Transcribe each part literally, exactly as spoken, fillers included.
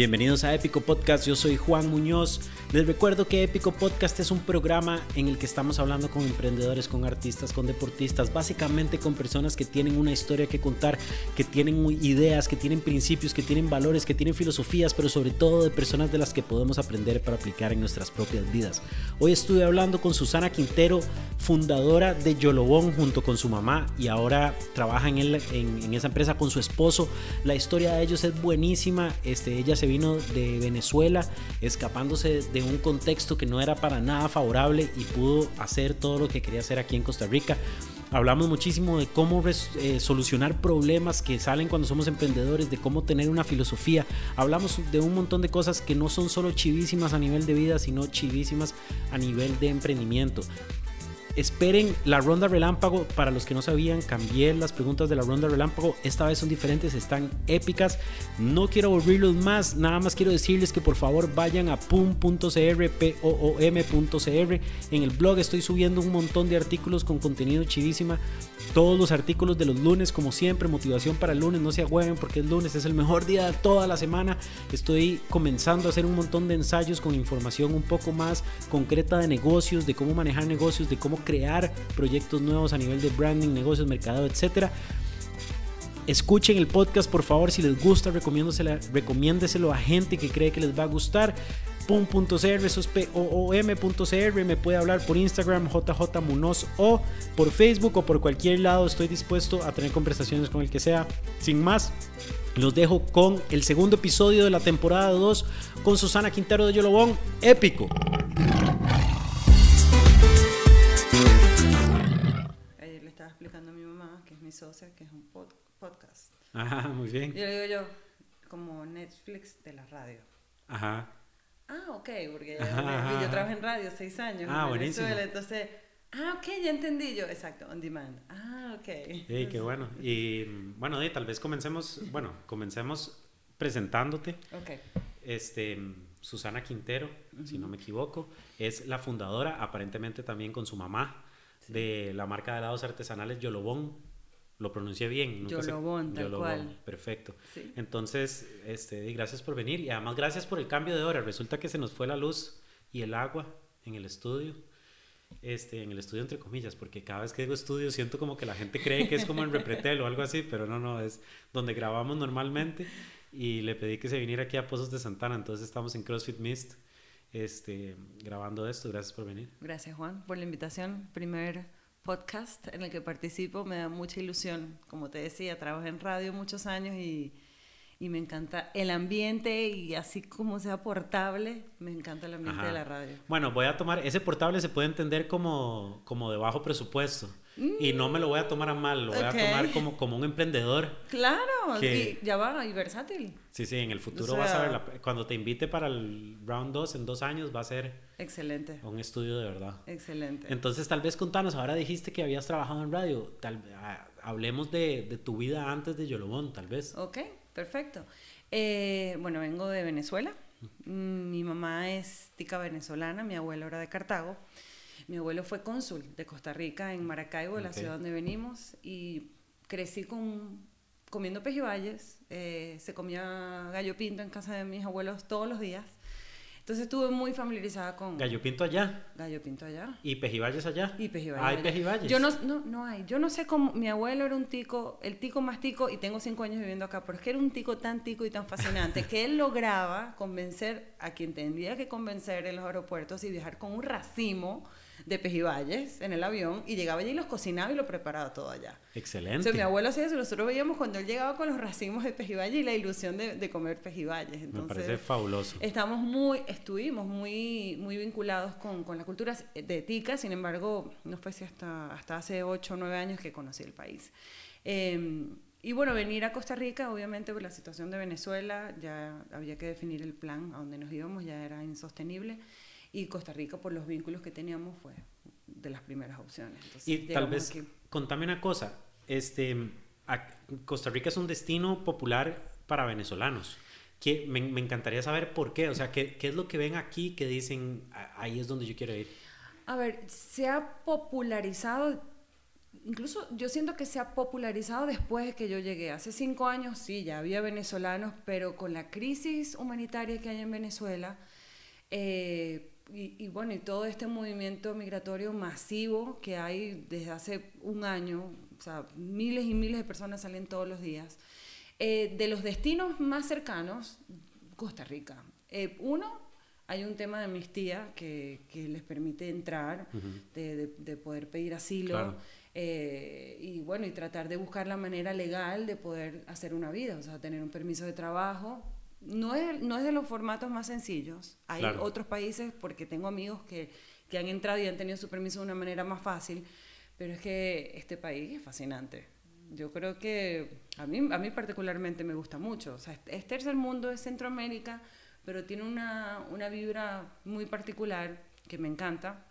Bienvenidos a Épico Podcast, yo soy Juan Muñoz. Les recuerdo que Épico Podcast es un programa en el que estamos hablando con emprendedores, con artistas, con deportistas, básicamente con personas que tienen una historia que contar, que tienen ideas, que tienen principios, que tienen valores, que tienen filosofías, pero sobre todo de personas de las que podemos aprender para aplicar en nuestras propias vidas. Hoy estuve hablando con Susana Quintero, fundadora de Yolobón junto con su mamá, y ahora trabaja en, el, en, en esa empresa con su esposo. La historia de ellos es buenísima. Este, ella se vino de Venezuela escapándose de un contexto que no era para nada favorable y pudo hacer todo lo que quería hacer aquí en Costa Rica. Hablamos muchísimo de cómo res, eh, solucionar problemas que salen cuando somos emprendedores, de cómo tener una filosofía. Hablamos de un montón de cosas que no son solo chivísimas a nivel de vida, sino chivísimas a nivel de emprendimiento. Esperen la ronda relámpago. Para los que no sabían, cambié las preguntas de la ronda relámpago. Esta vez son diferentes, están épicas. No quiero aburrirlos más, nada más quiero decirles que por favor vayan a pum punto c r, p o o m punto c r. En el blog estoy subiendo un montón de artículos con contenido chivísima. Todos los artículos de los lunes, como siempre, motivación para el lunes. No se agüeven porque el lunes es el mejor día de toda la semana. Estoy comenzando a hacer un montón de ensayos con información un poco más concreta de negocios, de cómo manejar negocios, de cómo crear proyectos nuevos a nivel de branding, negocios, mercadeo, etcétera. Escuchen el podcast, por favor. Si les gusta, recomiéndeselo a gente que cree que les va a gustar. pum punto c r, eso es p o o m punto c r. Me puede hablar por Instagram, j j munoz, o por Facebook o por cualquier lado. Estoy dispuesto a tener conversaciones con el que sea. Sin más, los dejo con el segundo episodio de la temporada dos con Susana Quintero de Yolobón. Épico. Ayer le estaba explicando a mi mamá, que es mi socia, que es un pod podcast. Ajá, muy bien. Yo le digo yo, como Netflix de la radio. Ajá. Ah, ok, porque Ajá, yo, yo ajá. trabajo en radio seis años Ah, en buenísimo. Venezuela, entonces, ah, ok, ya entendí yo, exacto, on demand. Ah, ok. Hey, qué bueno. Y bueno, tal vez comencemos, bueno, comencemos presentándote. Ok. Este, Susana Quintero, uh-huh. si no me equivoco, es la fundadora, aparentemente también con su mamá, sí. de la marca de helados artesanales Yolobón. Lo pronuncié bien. Yolobón, tal Yolobón, cual. perfecto. Sí. Entonces, este, gracias por venir y además gracias por el cambio de hora. Resulta que se nos fue la luz y el agua en el estudio. Este, en el estudio entre comillas, porque cada vez que digo estudio siento como que la gente cree que es como en Repretel o algo así, pero no, no, es donde grabamos normalmente. Y le pedí que se viniera aquí a Pozos de Santana, entonces estamos en CrossFit Mist este, grabando esto. Gracias por venir. Gracias, Juan, por la invitación. Primer podcast en el que participo, me da mucha ilusión. Como te decía, trabajé en radio muchos años y, y me encanta el ambiente, y así como sea portable, me encanta el ambiente Ajá. de la radio. Bueno, voy a tomar, ese portable se puede entender como, como de bajo presupuesto. Mm. Y no me lo voy a tomar a mal, lo voy okay. a tomar como, como un emprendedor. Claro, que, y ya va, y versátil. Sí, sí, en el futuro o sea, vas a ver, la, cuando te invite para el round dos en dos años va a ser excelente. Un estudio de verdad. Excelente. Entonces tal vez contanos, ahora dijiste que habías trabajado en radio, tal, ah, hablemos de, de tu vida antes de Yolobón, tal vez. Ok, perfecto. Eh, bueno, vengo de Venezuela, mi mamá es tica venezolana, mi abuelo era de Cartago. Mi abuelo fue cónsul de Costa Rica en Maracaibo, okay. la ciudad donde venimos, y crecí con, comiendo pejibayes. Eh, se comía gallo pinto en casa de mis abuelos todos los días. Entonces estuve muy familiarizada con... ¿Gallo pinto allá? Gallo pinto allá. ¿Y pejibayes allá? Y pejibayes ¿Hay allá. pejibayes? Yo no, no, no hay. Yo no sé cómo... Mi abuelo era un tico, el tico más tico, y tengo cinco años viviendo acá, pero es que era un tico tan tico y tan fascinante que él lograba convencer a quien tendría que convencer en los aeropuertos y viajar con un racimo de pejibayes en el avión, y llegaba allí y los cocinaba y lo preparaba todo allá. Excelente. Entonces, mi abuelo hacía eso, nosotros veíamos cuando él llegaba con los racimos de pejibayes y la ilusión de, de comer pejibayes. Entonces, me parece fabuloso. Estamos muy, estuvimos muy, muy vinculados con, con la cultura de tica. Sin embargo, no fue así hasta, hasta hace ocho o nueve años que conocí el país. Eh, y bueno, venir a Costa Rica, obviamente por la situación de Venezuela, ya había que definir el plan a donde nos íbamos, ya era insostenible. Y Costa Rica, por los vínculos que teníamos, fue de las primeras opciones. Entonces, y tal vez, aquí. Contame una cosa, este, a, Costa Rica es un destino popular para venezolanos. Que me, me encantaría saber por qué, o sea, ¿qué, qué es lo que ven aquí que dicen, ahí es donde yo quiero ir? A ver, se ha popularizado incluso yo siento que se ha popularizado después de que yo llegué. Hace cinco años sí, ya había venezolanos, pero con la crisis humanitaria que hay en Venezuela, eh, y, y bueno, y todo este movimiento migratorio masivo que hay desde hace un año, o sea, miles y miles de personas salen todos los días, eh, de los destinos más cercanos, Costa Rica. Eh, uno, hay un tema de amnistía que, que les permite entrar, uh-huh. de, de, de poder pedir asilo, claro. eh, y bueno, y tratar de buscar la manera legal de poder hacer una vida, o sea, tener un permiso de trabajo. No es, no es de los formatos más sencillos. Hay claro. otros países, porque tengo amigos que, que han entrado y han tenido su permiso de una manera más fácil, pero es que este país es fascinante. Yo creo que a mí, a mí particularmente me gusta mucho. O sea, es tercer mundo, es Centroamérica, pero tiene una, una vibra muy particular que me encanta.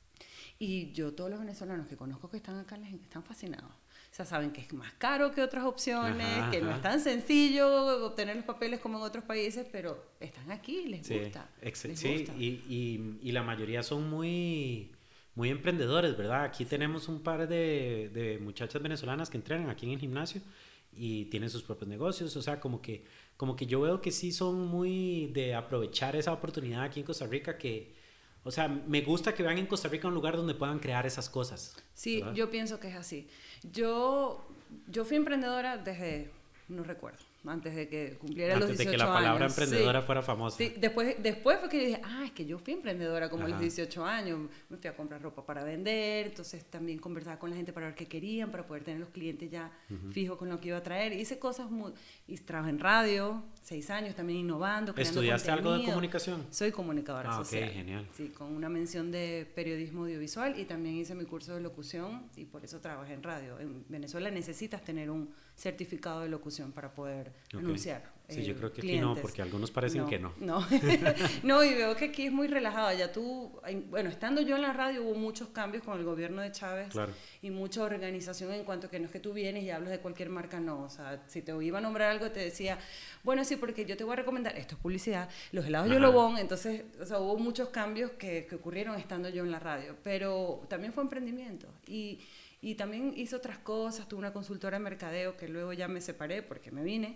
Y yo, todos los venezolanos que conozco que están acá, les están fascinados. O sea, saben que es más caro que otras opciones, ajá, que ajá. no es tan sencillo obtener los papeles como en otros países, pero están aquí, les sí, gusta. Ex- les sí, gusta. Y, y, y la mayoría son muy, muy emprendedores, ¿verdad? Aquí tenemos un par de, de muchachas venezolanas que entrenan aquí en el gimnasio y tienen sus propios negocios, o sea, como que, como que yo veo que sí son muy de aprovechar esa oportunidad aquí en Costa Rica que... O sea, me gusta que vean en Costa Rica un lugar donde puedan crear esas cosas. Sí, ¿verdad? Yo pienso que es así. Yo, yo fui emprendedora desde, no recuerdo, antes de que cumpliera antes los dieciocho Antes años. de que la palabra años. emprendedora sí. fuera famosa. Sí, después, después fue que yo dije, ah, es que yo fui emprendedora como a los Ajá. dieciocho años. Me fui a comprar ropa para vender, entonces también conversaba con la gente para ver qué querían, para poder tener los clientes ya uh-huh. fijos con lo que iba a traer. Hice cosas muy... Y trabajé en radio, seis años también innovando, creando ¿Estudiaste contenido. algo de comunicación? Soy comunicadora ah, social. ok, genial. Sí, con una mención de periodismo audiovisual y también hice mi curso de locución y por eso trabajé en radio. En Venezuela necesitas tener un certificado de locución para poder okay. anunciar. Sí, eh, yo creo que clientes. aquí no, porque algunos parecen no, que no. No. No, y veo que aquí es muy relajado. Ya tú, bueno, estando yo en la radio hubo muchos cambios con el gobierno de Chávez claro. y mucha organización en cuanto que no es que tú vienes y hablas de cualquier marca, no. O sea, si te iba a nombrar algo te decía, bueno, sí, porque yo te voy a recomendar, esto es publicidad, los helados Yolobón. Entonces, o sea, hubo muchos cambios que, que ocurrieron estando yo en la radio, pero también fue emprendimiento. Y, y también hice otras cosas, tuve una consultora de mercadeo que luego ya me separé porque me vine.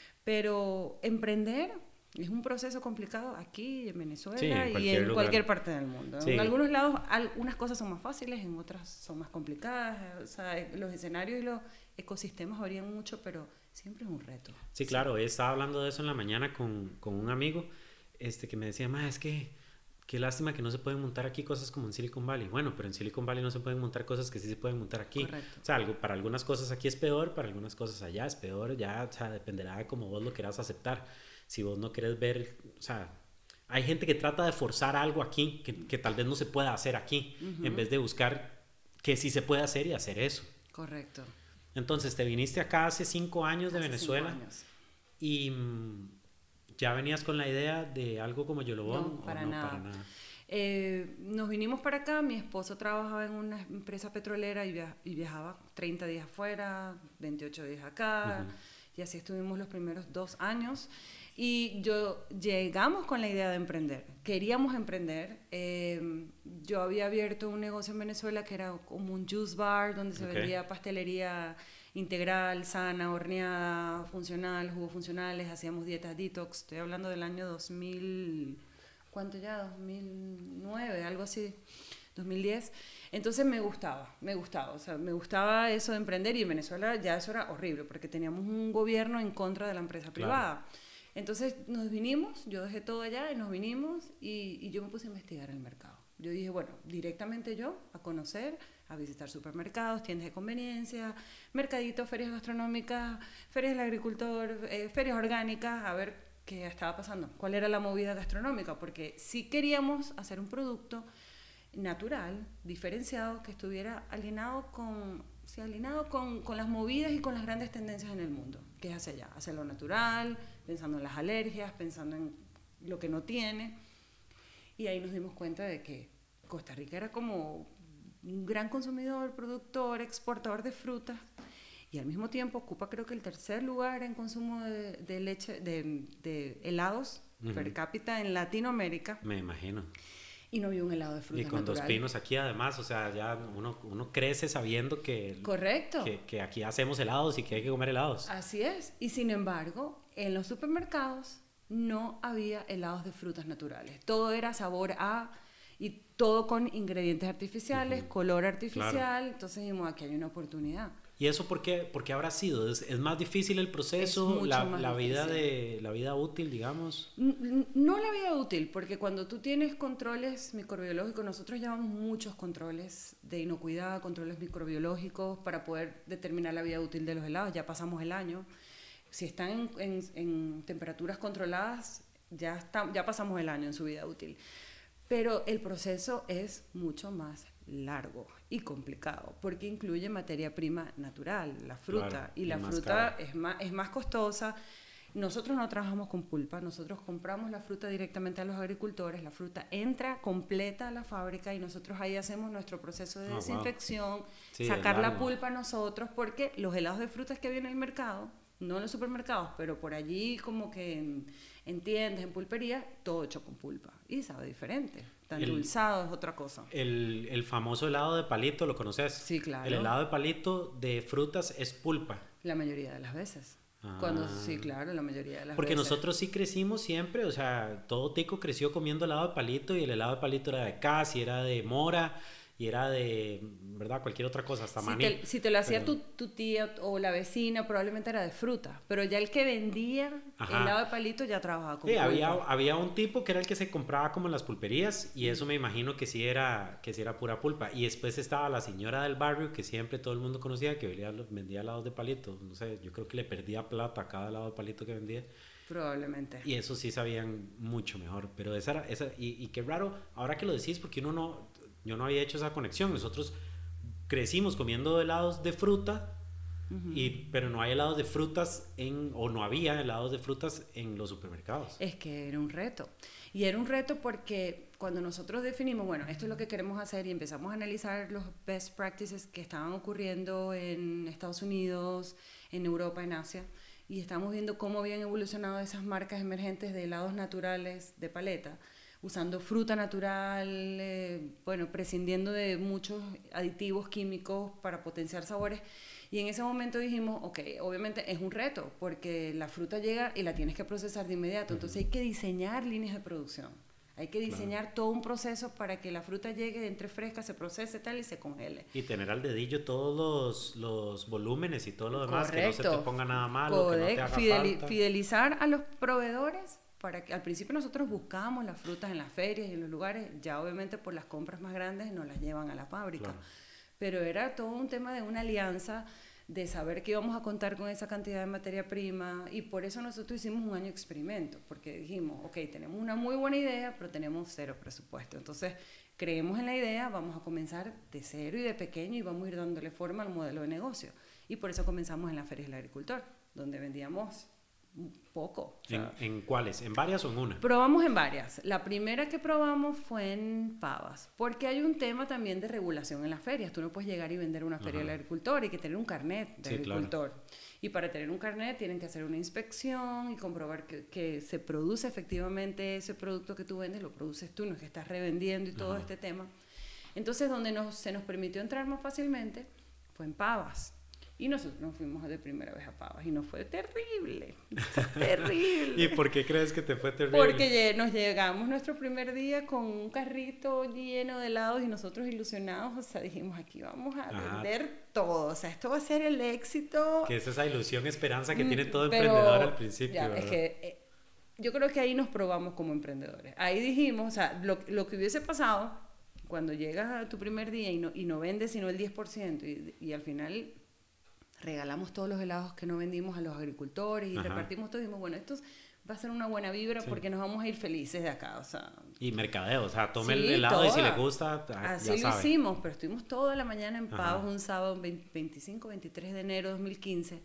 Pero emprender es un proceso complicado aquí en Venezuela sí, en y en lugar. Cualquier parte del mundo. Sí. En algunos lados algunas cosas son más fáciles, en otras son más complicadas. O sea, los escenarios y los ecosistemas varían mucho, pero siempre es un reto. Sí, claro. Estaba hablando de eso en la mañana con, con un amigo este, que me decía, ma, es que qué lástima que no se pueden montar aquí cosas como en Silicon Valley. Bueno, pero en Silicon Valley no se pueden montar cosas que sí se pueden montar aquí. Correcto. O sea, algo, para algunas cosas aquí es peor, para algunas cosas allá es peor. Ya, o sea, dependerá de cómo vos lo quieras aceptar. Si vos no querés ver, o sea, hay gente que trata de forzar algo aquí que, que tal vez no se pueda hacer aquí, uh-huh. en vez de buscar que sí se puede hacer y hacer eso. Correcto. Entonces, te viniste acá hace cinco años de hace Venezuela cinco años. y... ¿Ya venías con la idea de algo como Yolobón? No, para no, nada. Para nada? Eh, nos vinimos para acá, mi esposo trabajaba en una empresa petrolera y, via- y viajaba treinta días afuera, veintiocho días acá, uh-huh. y así estuvimos los primeros dos años. Y yo llegamos con la idea de emprender, queríamos emprender. Eh, yo había abierto un negocio en Venezuela que era como un juice bar, donde se okay. vendía pastelería integral, sana, horneada, funcional, jugos funcionales, hacíamos dietas detox. Estoy hablando del año dos mil, ¿cuánto ya? dos mil nueve, algo así, dos mil diez. Entonces me gustaba, me gustaba, o sea, me gustaba eso de emprender y en Venezuela ya eso era horrible porque teníamos un gobierno en contra de la empresa privada. Claro. Entonces nos vinimos, yo dejé todo allá y nos vinimos y, y yo me puse a investigar el mercado. Yo dije, bueno, directamente yo a conocer, a visitar supermercados, tiendas de conveniencia, mercaditos, ferias gastronómicas, ferias del agricultor, eh, ferias orgánicas, a ver qué estaba pasando, cuál era la movida gastronómica, porque sí queríamos hacer un producto natural, diferenciado, que estuviera alineado con, sí, alineado con, con las movidas y con las grandes tendencias en el mundo, que es hacia allá, hacia lo natural, pensando en las alergias, pensando en lo que no tiene. Y ahí nos dimos cuenta de que Costa Rica era como un gran consumidor, productor, exportador de frutas y al mismo tiempo ocupa creo que el tercer lugar en consumo de, de leche, de, de helados uh-huh. per cápita en Latinoamérica. Me imagino. Y no había un helado de frutas Y con natural. Dos Pinos aquí además, o sea, ya uno, uno crece sabiendo que, Correcto. que, que aquí hacemos helados y que hay que comer helados. Así es. Y sin embargo, en los supermercados no había helados de frutas naturales. Todo era sabor a, y todo con ingredientes artificiales, uh-huh. color artificial. Claro. Entonces dijimos, aquí hay una oportunidad. ¿Y eso por qué, por qué habrá sido? ¿Es, es más difícil el proceso, la, la, vida de, la vida útil, digamos? No la vida útil, porque cuando tú tienes controles microbiológicos, nosotros llevamos muchos controles de inocuidad, controles microbiológicos para poder determinar la vida útil de los helados. Ya pasamos el año. Si están en, en, en temperaturas controladas, ya, está, ya pasamos el año en su vida útil. Pero el proceso es mucho más largo y complicado porque incluye materia prima natural, la fruta, claro, y la fruta es más, es más costosa. Nosotros no trabajamos con pulpa, nosotros compramos la fruta directamente a los agricultores, la fruta entra completa a la fábrica y nosotros ahí hacemos nuestro proceso de oh, desinfección, wow. sí, sacar la pulpa nosotros, porque los helados de frutas que vienen en el mercado, no en los supermercados, pero por allí como que en, en tiendas, en pulperías, todo hecho con pulpa y sabe diferente. Tan el, dulzado es otra cosa. El, el famoso helado de palito, ¿lo conoces? Sí, claro. El helado de palito de frutas es pulpa. La mayoría de las veces. Ah. Cuando, sí, claro, la mayoría de las Porque veces. nosotros sí crecimos siempre, o sea, todo tico creció comiendo helado de palito y el helado de palito era de casi, era de mora y era de, ¿verdad? Cualquier otra cosa, hasta si maní. Te, si te lo hacía pero... tu, tu tía o la vecina, probablemente era de fruta, pero ya el que vendía Ajá. helado de palito ya trabajaba con sí, había, había un tipo que era el que se compraba como en las pulperías y eso me imagino que sí era, que sí era pura pulpa. Y después estaba la señora del barrio que siempre todo el mundo conocía, que vendía, vendía helados de palito. No sé, yo creo que le perdía plata a cada helado de palito que vendía. Probablemente. Y eso sí sabían mucho mejor. Pero esa era, esa, y, y qué raro, ahora que lo decís, porque uno no... Yo no había hecho esa conexión. Nosotros crecimos comiendo helados de fruta, uh-huh. y, pero no hay helados de frutas en, o no había helados de frutas en los supermercados. Es que era un reto. Y era un reto porque cuando nosotros definimos, bueno, esto es lo que queremos hacer y empezamos a analizar los best practices que estaban ocurriendo en Estados Unidos, en Europa, en Asia, y estamos viendo cómo habían evolucionado esas marcas emergentes de helados naturales de paleta, usando fruta natural, eh, bueno, prescindiendo de muchos aditivos químicos para potenciar sabores. Y en ese momento dijimos, ok, obviamente es un reto, porque la fruta llega y la tienes que procesar de inmediato. Uh-huh. Entonces hay que diseñar líneas de producción. Hay que diseñar claro. todo un proceso para que la fruta llegue, entre fresca, se procese tal y se congele. Y tener al dedillo todos los, los volúmenes y todo lo demás, Correcto. Que no se te ponga nada malo, Correcto. Que no te haga Fideli- falta. Fidelizar a los proveedores. Para que al principio nosotros buscábamos las frutas en las ferias y en los lugares, ya obviamente por las compras más grandes nos las llevan a la fábrica. Claro. Pero era todo un tema de una alianza, de saber que íbamos a contar con esa cantidad de materia prima, y por eso nosotros hicimos un año experimento, porque dijimos, ok, tenemos una muy buena idea, pero tenemos cero presupuesto. Entonces, creemos en la idea, vamos a comenzar de cero y de pequeño y vamos a ir dándole forma al modelo de negocio. Y por eso comenzamos en la Feria del Agricultor, donde vendíamos poco. O sea, ¿En, ¿En cuáles? ¿En varias o en una? Probamos en varias. La primera que probamos fue en Pavas, porque hay un tema también de regulación en las ferias. Tú no puedes llegar y vender una feria Ajá. del agricultor, hay que tener un carnet de sí, agricultor. Claro. Y para tener un carnet tienen que hacer una inspección y comprobar que, que se produce efectivamente ese producto que tú vendes, lo produces tú, no es que estás revendiendo y todo Ajá. este tema. Entonces, donde nos, se nos permitió entrar más fácilmente fue en Pavas. Y nosotros nos fuimos de primera vez a Pavas y nos fue terrible, terrible. ¿Y por qué crees que te fue terrible? Porque nos llegamos nuestro primer día con un carrito lleno de helados y nosotros ilusionados, o sea, dijimos, aquí vamos a Ajá. vender todo, o sea, esto va a ser el éxito. Que es esa ilusión, esperanza que tiene todo Pero, emprendedor al principio. Ya, es que, eh, yo creo que ahí nos probamos como emprendedores. Ahí dijimos, o sea, lo, lo que hubiese pasado cuando llegas a tu primer día y no, y no vendes sino el diez por ciento y, y al final... regalamos todos los helados que no vendimos a los agricultores y Ajá. repartimos todo y dijimos, bueno, esto va a ser una buena vibra sí. porque nos vamos a ir felices de acá, o sea... Y mercadeo, o sea, tome sí, el helado toda. Y si le gusta, Así ya lo sabe. hicimos, pero estuvimos toda la mañana en Pavos un sábado veinticinco, veintitrés de enero de dos mil quince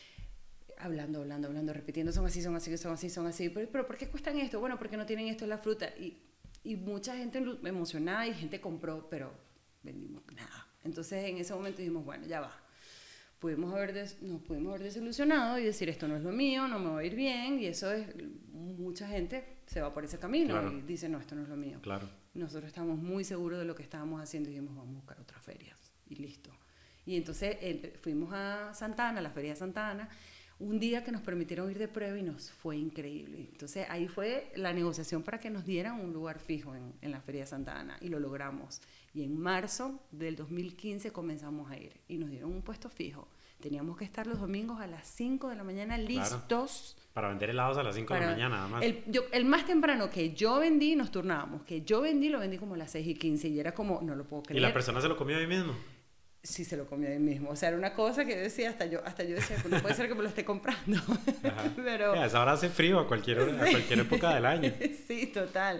hablando, hablando, hablando, repitiendo, son así, son así, son así, son así, pero, pero ¿por qué cuestan esto? Bueno, porque no tienen esto en la fruta y, y mucha gente emocionada y gente compró, pero vendimos nada. Entonces en ese momento dijimos, bueno, ya va. pudimos haber des, nos pudimos haber desilusionado y decir, esto no es lo mío, no me va a ir bien, y eso es, mucha gente se va por ese camino claro. y dice, no, esto no es lo mío. Claro. Nosotros estábamos muy seguros de lo que estábamos haciendo y dijimos, vamos a buscar otras ferias, y listo. Y entonces eh, fuimos a Santa Ana, a la Feria de Santa Ana, un día que nos permitieron ir de prueba y nos fue increíble. Entonces ahí fue la negociación para que nos dieran un lugar fijo en, en la Feria de Santa Ana y lo logramos. Y en marzo del dos mil quince comenzamos a ir y nos dieron un puesto fijo. Teníamos que estar los domingos a las cinco de la mañana listos. Claro. Para vender helados a las cinco de la mañana, nada más. El, yo, el más temprano que yo vendí, nos turnábamos, que yo vendí, lo vendí como a las seis y quince y era como, no lo puedo creer. ¿Y la persona se lo comió ahí mismo? Sí, se lo comió ahí mismo. O sea, era una cosa que yo decía, hasta yo, hasta yo decía, no puede ser que me lo esté comprando. Pero a esa hora hace frío a cualquier, sí. a cualquier época del año. Sí, total.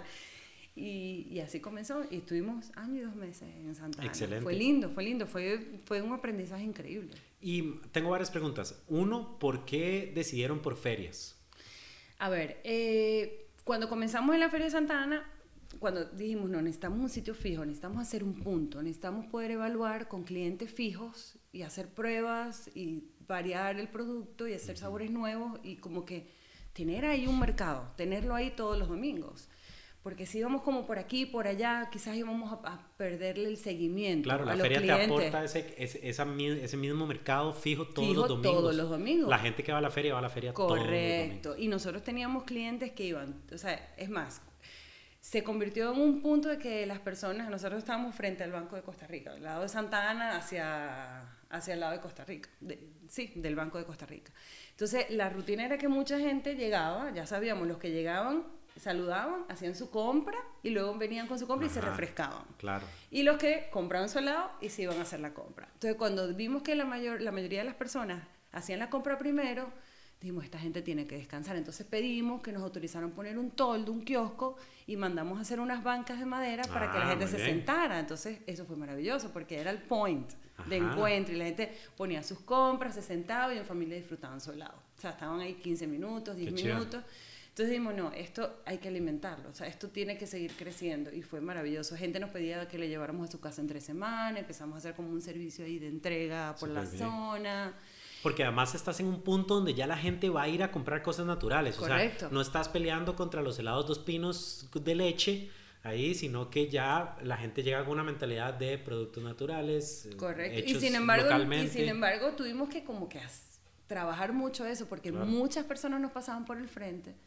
Y, y así comenzó y estuvimos año y dos meses en Santa Ana. Excelente. Fue lindo, fue lindo, fue, fue un aprendizaje increíble. Y tengo varias preguntas. Uno, ¿por qué decidieron por ferias? A ver, eh, cuando comenzamos en la Feria de Santa Ana, cuando dijimos, no, necesitamos un sitio fijo, necesitamos hacer un punto, necesitamos poder evaluar con clientes fijos y hacer pruebas y variar el producto y hacer sabores nuevos y como que tener ahí un mercado, tenerlo ahí todos los domingos. Porque si íbamos como por aquí, por allá, quizás íbamos a, a perderle el seguimiento. Claro, la a feria los te clientes. aporta ese, ese, esa, ese mismo mercado fijo todos fijo los domingos. todos los domingos. La gente que va a la feria va a la feria Correcto. todos los domingos. Y nosotros teníamos clientes que iban, o sea, es más, se convirtió en un punto de que las personas, nosotros estábamos frente al Banco de Costa Rica, del lado de Santa Ana hacia, hacia el lado de Costa Rica, de, sí, del Banco de Costa Rica. Entonces, la rutina era que mucha gente llegaba, ya sabíamos, los que llegaban, saludaban, hacían su compra y luego venían con su compra. Ajá, y se refrescaban. Claro. Y los que compraban su helado y se iban a hacer la compra. Entonces, cuando vimos que la, mayor, la mayoría de las personas hacían la compra primero, dijimos, esta gente tiene que descansar. Entonces pedimos que nos autorizaran poner un toldo, un kiosco, y mandamos a hacer unas bancas de madera para ah, que la gente se bien. sentara. Entonces, eso fue maravilloso porque era el point Ajá. de encuentro y la gente ponía sus compras, se sentaba y en familia disfrutaban su helado. O sea, estaban ahí quince minutos, diez minutos. Entonces dijimos, no, esto hay que alimentarlo, o sea, esto tiene que seguir creciendo y fue maravilloso. Gente nos pedía que le lleváramos a su casa en tres semanas, empezamos a hacer como un servicio ahí de entrega por Super la bien. zona. Porque además estás en un punto donde ya la gente va a ir a comprar cosas naturales. Correcto. O sea, no estás peleando contra los helados Dos Pinos de leche ahí, sino que ya la gente llega con una mentalidad de productos naturales. Correcto. Hechos y sin embargo, localmente. Y sin embargo tuvimos que como que trabajar mucho eso porque claro. muchas personas nos pasaban por el frente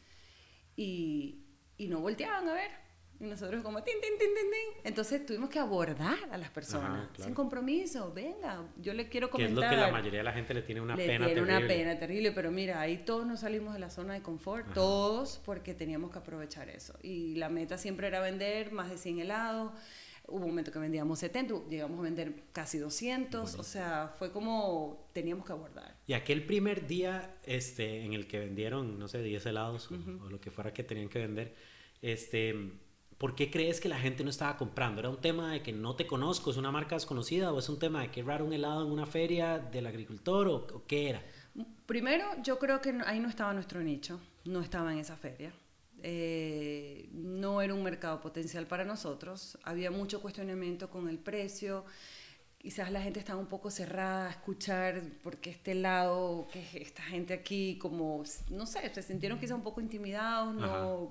y, y no volteaban a ver. Y nosotros como tin, tin, tin, tin, tin. Entonces tuvimos que abordar a las personas. Ajá, claro. Sin compromiso. Venga, yo le quiero comentar. Que es lo que la mayoría de la gente le tiene una le pena tiene terrible. una pena terrible. Pero mira, ahí todos nos salimos de la zona de confort. Ajá. Todos, porque teníamos que aprovechar eso. Y la meta siempre era vender más de cien helados. Hubo un momento que vendíamos setenta, llegamos a vender casi doscientos, bueno. O sea, fue como teníamos que abordar. Y aquel primer día este, en el que vendieron, no sé, diez helados uh-huh. o, o lo que fuera que tenían que vender, este, ¿por qué crees que la gente no estaba comprando? ¿Era un tema de que no te conozco, es una marca desconocida, o es un tema de que raro un helado en una feria del agricultor, o, o qué era? Primero, yo creo que ahí no estaba nuestro nicho, no estaba en esa feria. Eh, no era un mercado potencial para nosotros, había mucho cuestionamiento con el precio, quizás la gente estaba un poco cerrada a escuchar por qué este lado, qué es esta gente aquí, como, no sé, se sintieron quizás un poco intimidados, no,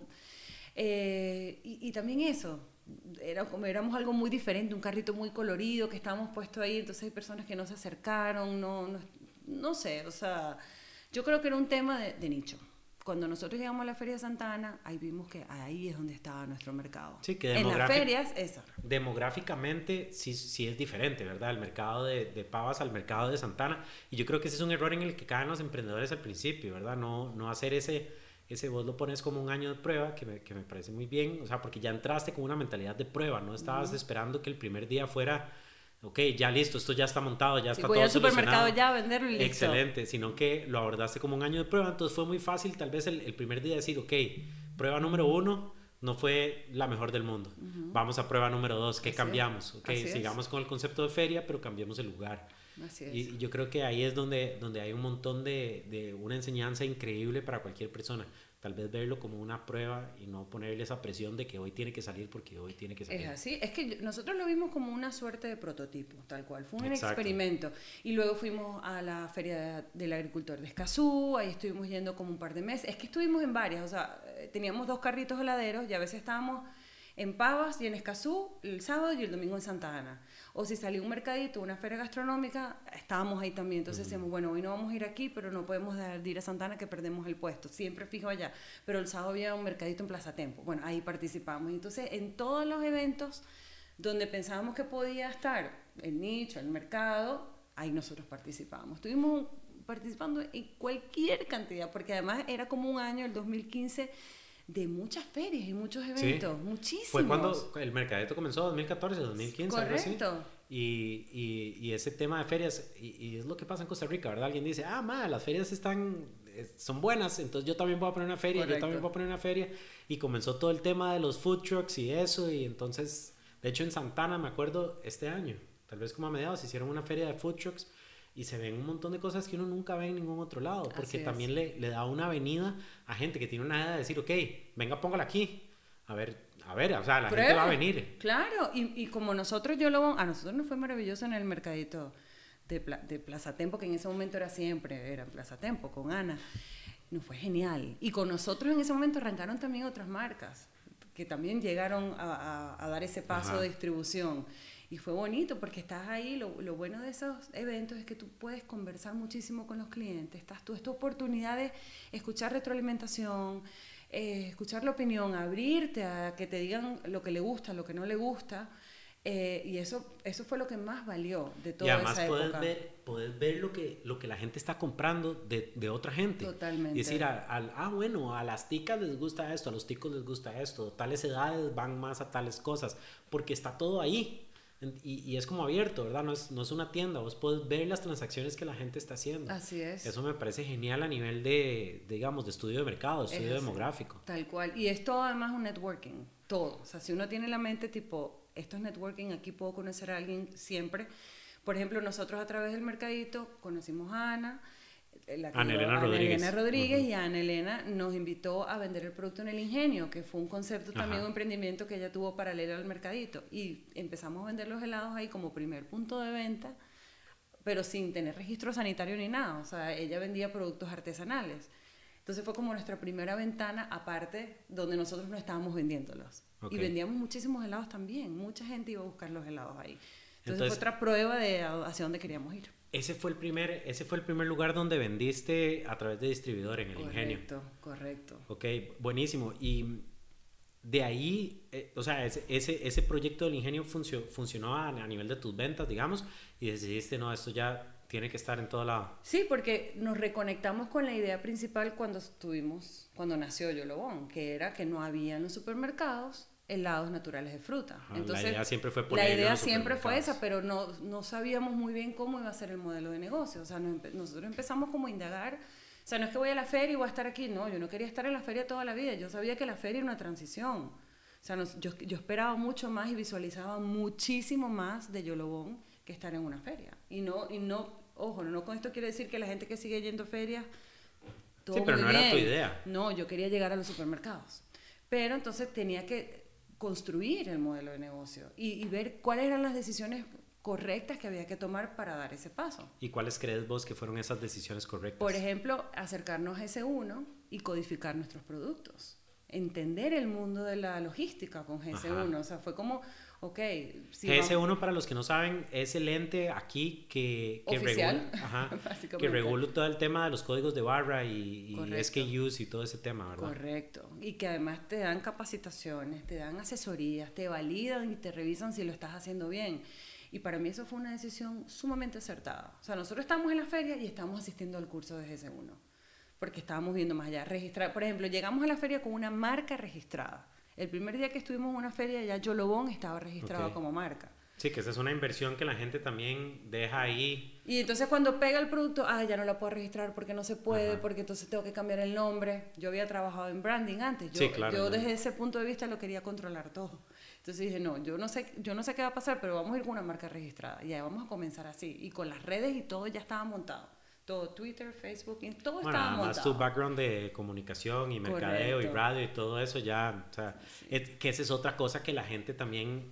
eh, y, y también eso, era como, éramos algo muy diferente, un carrito muy colorido que estábamos puesto ahí, entonces hay personas que no se acercaron, no, no, no sé, o sea, yo creo que era un tema de, de nicho. Cuando nosotros llegamos a la Feria de Santa Ana, ahí vimos que ahí es donde estaba nuestro mercado. Sí, que en las ferias, esa. Demográficamente sí, sí es diferente, ¿verdad? El mercado de, de Pavas al mercado de Santa Ana. Y yo creo que ese es un error en el que caen los emprendedores al principio, ¿verdad? No, no hacer ese, ese, vos lo pones como un año de prueba, que me, que me parece muy bien, o sea, porque ya entraste con una mentalidad de prueba, no estabas uh-huh. esperando que el primer día fuera... ok, ya listo, esto ya está montado, ya sí, está voy todo al supermercado ya a venderlo y listo. Excelente, sino que lo abordaste como un año de prueba, entonces fue muy fácil tal vez el, el primer día decir, ok, prueba número uno no fue la mejor del mundo, uh-huh. vamos a prueba número dos, ¿qué Así cambiamos? Ok, Así sigamos es. con el concepto de feria, pero cambiemos el lugar. Así es. Y, y yo creo que ahí es donde, donde hay un montón de, de una enseñanza increíble para cualquier persona. tal vez verlo como una prueba y no ponerle esa presión de que hoy tiene que salir porque hoy tiene que salir. Es así, es que yo- nosotros lo vimos como una suerte de prototipo, tal cual, fue un Exacto. experimento. Y luego fuimos a la Feria del Agricultor de Escazú, ahí estuvimos yendo como un par de meses, es que estuvimos en varias, o sea, eh, teníamos dos carritos heladeros y a veces estábamos en Pavas y en Escazú el sábado y el domingo en Santa Ana. O si salía un mercadito, una feria gastronómica, estábamos ahí también. Entonces Uh-huh. decíamos, bueno, hoy no vamos a ir aquí, pero no podemos dejar de ir a Santa Ana que perdemos el puesto. Siempre fijo allá. Pero el sábado había un mercadito en Plaza Tempo. Bueno, ahí participamos. Entonces, en todos los eventos donde pensábamos que podía estar el nicho, el mercado, ahí nosotros participábamos. Estuvimos participando en cualquier cantidad, porque además era como un año, el dos mil quince, de muchas ferias y muchos eventos, sí. Muchísimos. Fue cuando el mercadito comenzó, dos mil catorce, dos mil quince, correcto. Algo así. Y, y, y ese tema de ferias, y, y es lo que pasa en Costa Rica, ¿verdad? Alguien dice, ah, ma, las ferias están, son buenas, entonces yo también voy a poner una feria, correcto. Yo también voy a poner una feria. Y comenzó todo el tema de los food trucks y eso, y entonces, de hecho en Santana, me acuerdo, este año, tal vez como a mediados, hicieron una feria de food trucks y se ven un montón de cosas que uno nunca ve en ningún otro lado, porque también le, le da una avenida a gente que tiene una edad de decir, ok, venga, póngala aquí, a ver, a ver, o sea, la Prueba. gente va a venir. Claro, y, y como nosotros, yo lo, a nosotros nos fue maravilloso en el mercadito de, Pla, de Plaza Tempo, que en ese momento era siempre, era Plaza Tempo, con Ana, nos fue genial. Y con nosotros en ese momento arrancaron también otras marcas, que también llegaron a, a, a dar ese paso Ajá. de distribución. Y fue bonito porque estás ahí, lo, lo bueno de esos eventos es que tú puedes conversar muchísimo con los clientes, estás tú, es tu oportunidad de escuchar retroalimentación, eh, escuchar la opinión, abrirte a que te digan lo que le gusta, lo que no le gusta, eh, y eso, eso fue lo que más valió de toda esa época. Y además puedes ver, puedes ver lo que, lo que la gente está comprando de, de otra gente. Totalmente. Y decir, a, a, ah, bueno, a las ticas les gusta esto, a los ticos les gusta esto, tales edades van más a tales cosas, porque está todo ahí. Y, y es como abierto, ¿verdad? No es, no es una tienda, vos podés ver las transacciones que la gente está haciendo. Así es. Eso me parece genial a nivel de, digamos, de estudio de mercado, de estudio demográfico. Tal cual. Y es todo además un networking, todo. O sea, si uno tiene la mente tipo, esto es networking, aquí puedo conocer a alguien siempre. Por ejemplo, nosotros a través del mercadito conocimos a Ana, la Ana Elena Rodríguez, Ana Rodríguez uh-huh. y Ana Elena nos invitó a vender el producto en el Ingenio, que fue un concepto también, Ajá. un emprendimiento que ella tuvo paralelo al mercadito, y empezamos a vender los helados ahí como primer punto de venta, pero sin tener registro sanitario ni nada. O sea, ella vendía productos artesanales. Entonces fue como nuestra primera ventana aparte donde nosotros no estábamos vendiéndolos. Okay. Y vendíamos muchísimos helados también, mucha gente iba a buscar los helados ahí. Entonces, Entonces fue otra prueba de hacia dónde queríamos ir. Ese fue el primer, ese fue el primer lugar donde vendiste a través de distribuidor en el correcto, Ingenio. Correcto, correcto. Ok, buenísimo. Y de ahí, eh, o sea, ese, ese, ese proyecto del Ingenio funcio, funcionó a, a nivel de tus ventas, digamos, y decidiste, no, esto ya tiene que estar en todo lado. Sí, porque nos reconectamos con la idea principal cuando estuvimos, cuando nació Yolobón, que era que no había en los supermercados helados naturales de fruta. Ajá, Entonces, la idea siempre fue poner La idea siempre fue esa, pero no, no sabíamos muy bien cómo iba a ser el modelo de negocio. O sea, nos, nosotros empezamos como a indagar. O sea, no es que voy a la feria y voy a estar aquí. No, yo no quería estar en la feria toda la vida. Yo sabía que la feria era una transición. O sea, nos, yo, yo esperaba mucho más y visualizaba muchísimo más de Yolobón que estar en una feria. Y no, y no ojo, no con esto quiere decir que la gente que sigue yendo a ferias, todo sí, pero muy no bien. Era tu idea. No, yo quería llegar a los supermercados. Pero entonces tenía que construir el modelo de negocio y, y ver cuáles eran las decisiones correctas que había que tomar para dar ese paso. ¿Y cuáles crees vos que fueron esas decisiones correctas? Por ejemplo, acercarnos a ese uno y codificar nuestros productos. Entender el mundo de la logística con G S uno. Ajá. O sea, fue como, ok... Si G S uno, vamos... para los que no saben, es el ente aquí que, que regula, ajá, que regula todo el tema de los códigos de barra y, y S K Us y todo ese tema, ¿verdad? Correcto. Y que además te dan capacitaciones, te dan asesorías, te validan y te revisan si lo estás haciendo bien. Y para mí eso fue una decisión sumamente acertada. O sea, nosotros estamos en la feria y estamos asistiendo al curso de G S uno. Porque estábamos viendo más allá. Registrar, por ejemplo, llegamos a la feria con una marca registrada. El primer día que estuvimos en una feria, ya Yolobón estaba registrado okay. como marca. Sí, que esa es una inversión que la gente también deja ahí. Y entonces cuando pega el producto, ah, ya no la puedo registrar porque no se puede, Ajá. porque entonces tengo que cambiar el nombre. Yo había trabajado en branding antes. Yo, sí, claro, yo no. desde ese punto de vista lo quería controlar todo. Entonces dije, no, yo no sé, yo no sé qué va a pasar, pero vamos a ir con una marca registrada. Y ya vamos a comenzar así. Y con las redes y todo ya estaba montado. Todo, Twitter, Facebook, todo bueno, estaba además montado. tu background de comunicación y mercadeo Correcto. y radio y todo eso ya, o sea, Sí. es, que esa es otra cosa que la gente también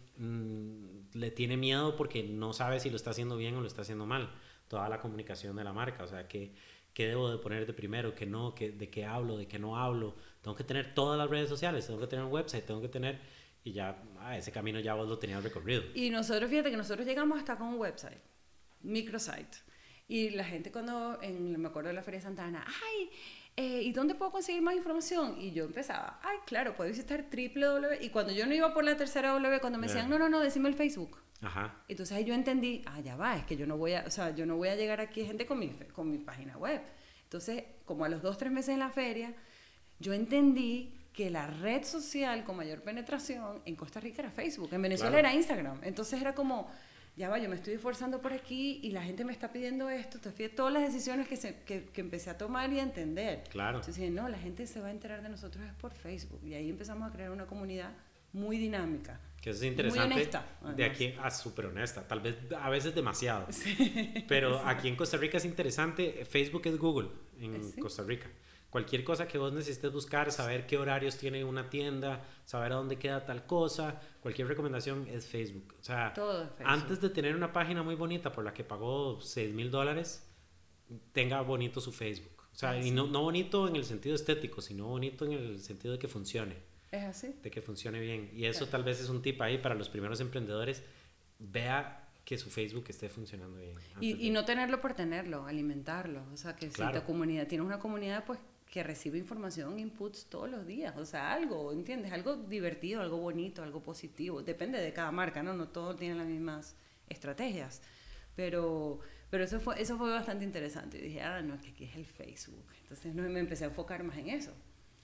mmm, le tiene miedo porque no sabe si lo está haciendo bien o lo está haciendo mal, toda la comunicación de la marca, o sea, que qué debo de poner de primero, qué no, qué, de qué hablo, de qué no hablo, tengo que tener todas las redes sociales, tengo que tener un website, tengo que tener, y ya, ah, ese camino ya vos lo tenías recorrido. Y nosotros, fíjate que nosotros llegamos hasta con un website, microsite. Y la gente cuando, en, me acuerdo de la Feria de Santa Ana, ay, eh, ¿y dónde puedo conseguir más información? Y yo empezaba, ay, claro, puedo visitar triple w w w. Y cuando yo no iba por la tercera W, cuando me decían, Yeah. no, no, no, decime el Facebook. Ajá. Entonces ahí yo entendí, ah, ya va, es que yo no voy a, o sea, yo no voy a llegar aquí a gente con mi, con mi página web. Entonces, como a los dos, tres meses en la feria, yo entendí que la red social con mayor penetración en Costa Rica era Facebook, en Venezuela Claro. era Instagram. Entonces era como, ya va, yo me estoy esforzando por aquí y la gente me está pidiendo esto. Entonces, fíjate todas las decisiones que, se, que, que empecé a tomar y a entender. Claro. Entonces dije, no, la gente se va a enterar de nosotros es por Facebook. Y ahí empezamos a crear una comunidad muy dinámica. Que eso es interesante. Muy honesta. De además. aquí a súper honesta, tal vez a veces demasiado. Sí. Pero aquí en Costa Rica es interesante. Facebook es Google en ¿Sí? Costa Rica. Cualquier cosa que vos necesites buscar, saber qué horarios tiene una tienda, saber a dónde queda tal cosa, cualquier recomendación es Facebook. O sea, Todo es Facebook. antes de tener una página muy bonita por la que pagó seis mil dólares, tenga bonito su Facebook. O sea, Ah, y sí. no, no bonito en el sentido estético, sino bonito en el sentido de que funcione. ¿Es así? De que funcione bien. Y eso Claro. tal vez es un tip ahí para los primeros emprendedores. Vea que su Facebook esté funcionando bien. Y, antes y de- no tenerlo por tenerlo, alimentarlo. O sea, que Claro. si tu comunidad, tienes una comunidad pues que recibe información, inputs todos los días. O sea, algo, ¿entiendes? Algo divertido, algo bonito, algo positivo. Depende de cada marca, ¿no? No todos tienen las mismas estrategias. Pero, pero eso, fue, eso fue bastante interesante. Y dije, ah, no, es que aquí es el Facebook. Entonces no, me empecé a enfocar más en eso.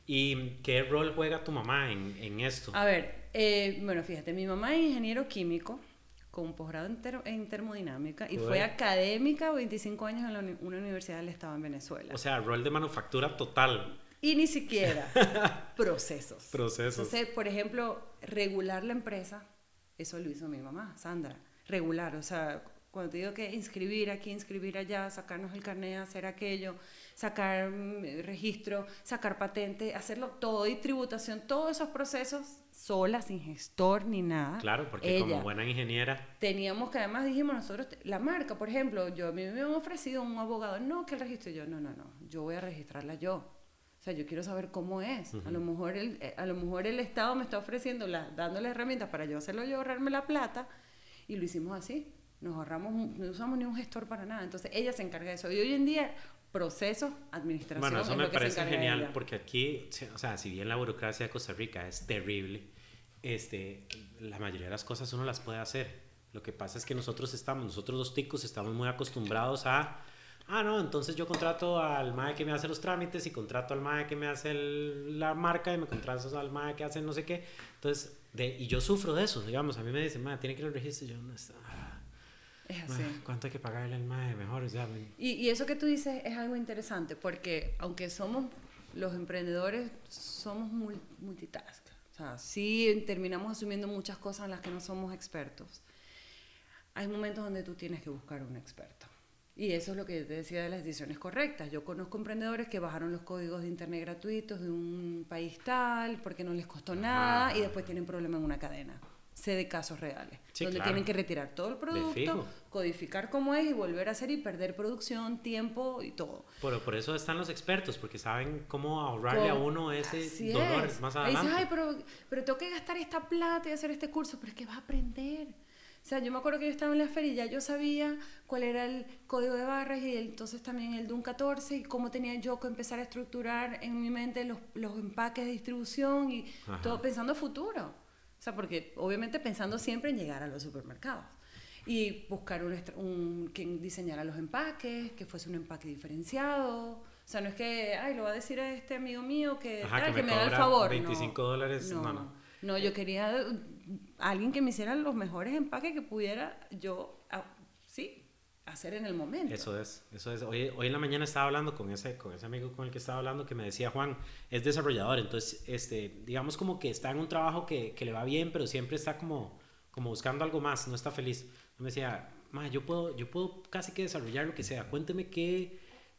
¿Y qué rol juega tu mamá en, en esto? A ver, eh, bueno, fíjate, mi mamá es ingeniero químico con posgrado en, ter- en termodinámica y Uy. fue académica veinticinco años en la uni- una universidad del estado en Venezuela. O sea, rol de manufactura total. Y ni siquiera procesos. Procesos. Entonces, por ejemplo, regular la empresa, eso lo hizo mi mamá, Sandra. Regular, o sea, cuando te digo que inscribir aquí, inscribir allá, sacarnos el carnet, hacer aquello, sacar mm, registro, sacar patente, hacerlo todo y tributación, todos esos procesos sola, sin gestor ni nada. Claro, porque Ella. como buena ingeniera, Teníamos que, además dijimos nosotros, la marca, por ejemplo, yo a mí me han ofrecido un abogado, no, que el registro, yo, no, no, no, yo voy a registrarla yo. O sea, yo quiero saber cómo es. Ujú. A lo mejor el, eh, a lo mejor el Estado me está ofreciendo, la, dándole herramientas para yo hacerlo yo, ahorrarme la plata, y lo hicimos así. Nos ahorramos, un- no usamos ni un gestor para nada. Entonces, ella se encarga de eso. Y hoy en día, procesos, administración, bueno, eso es me lo que se parece encarga genial ella. porque aquí, o sea, si bien la burocracia de Costa Rica es terrible, este, la mayoría de las cosas uno las puede hacer. Lo que pasa es que nosotros estamos, nosotros los ticos estamos muy acostumbrados a, ah, no, entonces yo contrato al mae que me hace los trámites y contrato al mae que me hace el- la marca y me contrato al mae que hace no sé qué. Entonces, de, y yo sufro de eso, digamos, a mí me dicen, mae, tiene que ir al registro, y yo, no está. Es así. ¿Cuánto hay que pagarle al mae? Mejor, ya. Y, y eso que tú dices es algo interesante, porque aunque somos los emprendedores, somos mul- multitask. O sea, sí terminamos asumiendo muchas cosas en las que no somos expertos. Hay momentos donde tú tienes que buscar un experto. Y eso es lo que yo te decía de las decisiones correctas. Yo conozco emprendedores que bajaron los códigos de internet gratuitos de un país tal porque no les costó nada Ajá. y después tienen problema en una cadena. Sé de casos reales, Sí, donde claro. tienen que retirar todo el fijo. producto, codificar cómo es y volver a hacer y perder producción, tiempo y todo. Pero por eso están los expertos, porque saben cómo ahorrarle a Como- uno ese así dolor es. más Ahí adelante. dices, ay, pero, pero tengo que gastar esta plata y hacer este curso, pero es que vas a aprender. O sea, yo me acuerdo que yo estaba en la feria y ya yo sabía cuál era el código de barras y el- entonces también el D U N catorce y cómo tenía yo que empezar a estructurar en mi mente los, los empaques de distribución y Ajá. todo pensando a futuro. O sea, porque obviamente pensando siempre en llegar a los supermercados. Y buscar un, estra- un quien diseñara los empaques, que fuese un empaque diferenciado. O sea, no es que, ay, lo va a decir a este amigo mío que, Ajá, ah, que que, me me da el cobra favor. veinticinco dólares, No, no, no, no. no. yo quería uh, alguien que me hiciera los mejores empaques que pudiera yo, ah, sí, hacer en el momento. Eso es, eso es. Hoy, hoy en la mañana estaba hablando con ese, con ese amigo con el que estaba hablando que me decía, Juan, es desarrollador, entonces, este, digamos como que está en un trabajo que, que le va bien, pero siempre está como, como buscando algo más, no está feliz. Me decía, ma, yo puedo, yo puedo casi que desarrollar lo que sea, cuénteme qué,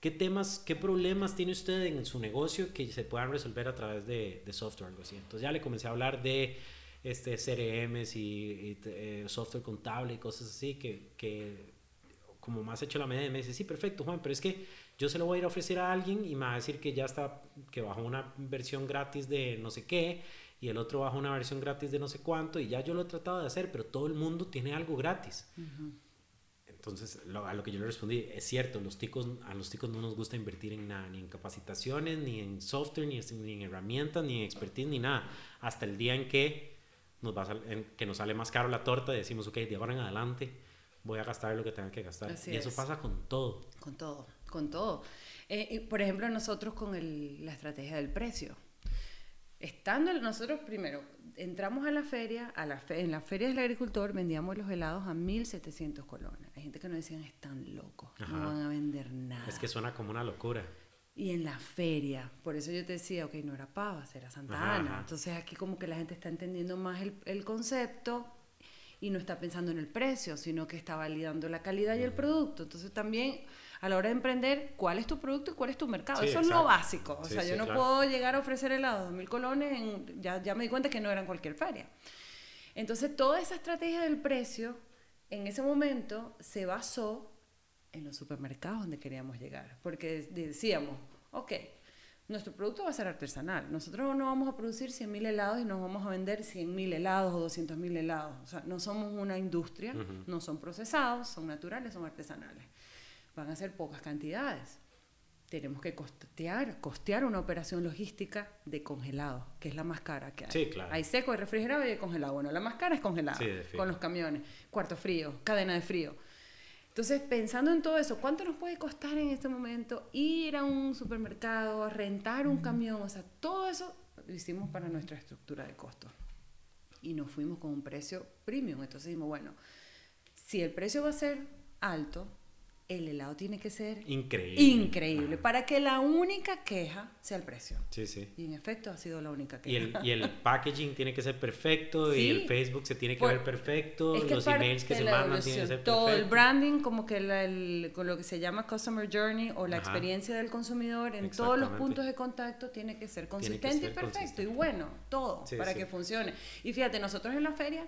¿Qué temas, qué problemas tiene usted en su negocio que se puedan resolver a través de, de software o algo así? Entonces ya le comencé a hablar de este, C R Ms y, y eh, software contable y cosas así que, que como más hecho la medida, me dice, sí, perfecto, Juan, pero es que yo se lo voy a ir a ofrecer a alguien y me va a decir que ya está, que bajó una versión gratis de no sé qué y el otro bajó una versión gratis de no sé cuánto y ya yo lo he tratado de hacer, pero todo el mundo tiene algo gratis. Uh-huh. Entonces, lo, a lo que yo le respondí, es cierto, los ticos, a los ticos no nos gusta invertir en nada, ni en capacitaciones, ni en software, ni, ni en herramientas, ni en expertise, ni nada. Hasta el día en que nos, va a sal, en, que nos sale más caro la torta y decimos, ok, de ahora en adelante voy a gastar lo que tenga que gastar. Así y eso es. pasa con todo. Con todo, con todo. Eh, y por ejemplo, nosotros con el, la estrategia del precio. Estando nosotros primero, entramos a la feria, a la fe, en la feria del agricultor vendíamos los helados a mil setecientos colones. Hay gente que nos decían, están locos, Ajá. no van a vender nada. Es que suena como una locura. Y en la feria, por eso yo te decía, ok, no era Pavas, era Santa Ajá, Ana. Ajá. Entonces aquí como que la gente está entendiendo más el, el concepto y no está pensando en el precio, sino que está validando la calidad y el producto. Entonces también a la hora de emprender, ¿cuál es tu producto y cuál es tu mercado? Sí, eso exacto. Es lo básico. O sí, sea, yo sí, no claro. puedo llegar a ofrecer helados dos mil colones, en, ya, ya me di cuenta que no era en cualquier feria. Entonces, toda esa estrategia del precio, en ese momento, se basó en los supermercados donde queríamos llegar. Porque decíamos, ok, nuestro producto va a ser artesanal. Nosotros no vamos a producir cien mil helados y nos vamos a vender cien mil helados o doscientos mil helados. O sea, no somos una industria, uh-huh. no son procesados, son naturales, son artesanales. Van a ser pocas cantidades. Tenemos que costear, costear una operación logística de congelado, que es la más cara que hay. Sí, claro. Hay seco, hay refrigerado y hay congelado. Bueno, la más cara es congelado, sí, con los camiones, cuarto frío, cadena de frío. Entonces, pensando en todo eso, ¿cuánto nos puede costar en este momento ir a un supermercado, a rentar un camión? O sea, todo eso lo hicimos para nuestra estructura de costos. Y nos fuimos con un precio premium. Entonces dijimos, bueno, si el precio va a ser alto, el helado tiene que ser increíble, increíble para que la única queja sea el precio. Sí, sí. Y en efecto ha sido la única queja. Y el, y el packaging tiene que ser perfecto, sí. Y el Facebook se tiene que Por, ver perfecto, es que los emails que se mandan tienen que ser perfectos. Todo el branding, como que la, el, con lo que se llama Customer Journey o la Ajá. experiencia del consumidor en todos los puntos de contacto tiene que ser consistente que ser y perfecto consistente. Y bueno, todo sí, para sí. que funcione. Y fíjate, nosotros en la feria,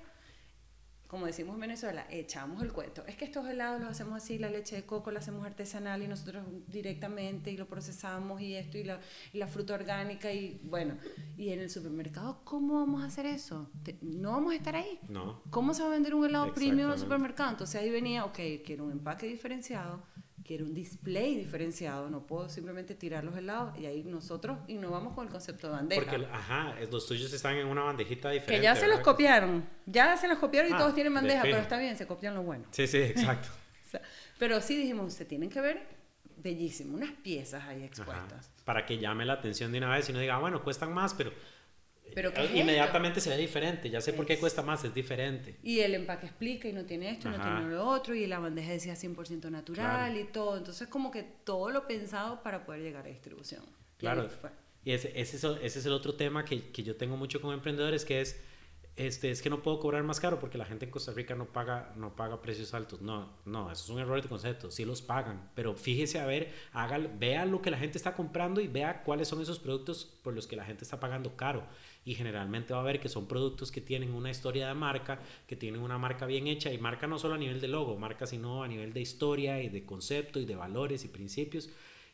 como decimos en Venezuela, echamos el cuento. Es que estos helados los hacemos así, la leche de coco la hacemos artesanal y nosotros directamente y lo procesamos y esto y la, y la fruta orgánica y bueno. Y en el supermercado, ¿cómo vamos a hacer eso? ¿No vamos a estar ahí? No. ¿Cómo se va a vender un helado premium en el supermercado? Entonces ahí venía, ok, quiero un empaque diferenciado, quiero un display diferenciado, no puedo simplemente tirar los helados y ahí nosotros innovamos con el concepto de bandeja. Porque, ajá, los tuyos están en una bandejita diferente. Que ya se ¿verdad? los copiaron, ya se los copiaron y ah, todos tienen bandeja, pero está bien, se copian lo bueno. Sí, sí, exacto. O sea, pero sí dijimos, se tienen que ver bellísimo, unas piezas ahí expuestas. Ajá, para que llame la atención de una vez y no diga, bueno, cuestan más, pero... Pero inmediatamente se ve diferente, ya sé es. por qué cuesta más, es diferente. Y el empaque explica y no tiene esto, Ajá. no tiene lo otro, y la bandeja decía cien por ciento natural claro. y todo. Entonces como que todo lo pensado para poder llegar a distribución. Claro, y, y ese, ese, es el, ese es el otro tema que, que yo tengo mucho con emprendedores, que es, este, es que no puedo cobrar más caro porque la gente en Costa Rica no paga, no paga precios altos. No, no, eso es un error de concepto, sí los pagan, pero fíjese a ver, haga, vea lo que la gente está comprando y vea cuáles son esos productos por los que la gente está pagando caro. Y generalmente va a ver que son productos que tienen una historia de marca, que tienen una marca bien hecha, y marca no solo a nivel de logo, marca sino a nivel de historia y de concepto y de valores y principios,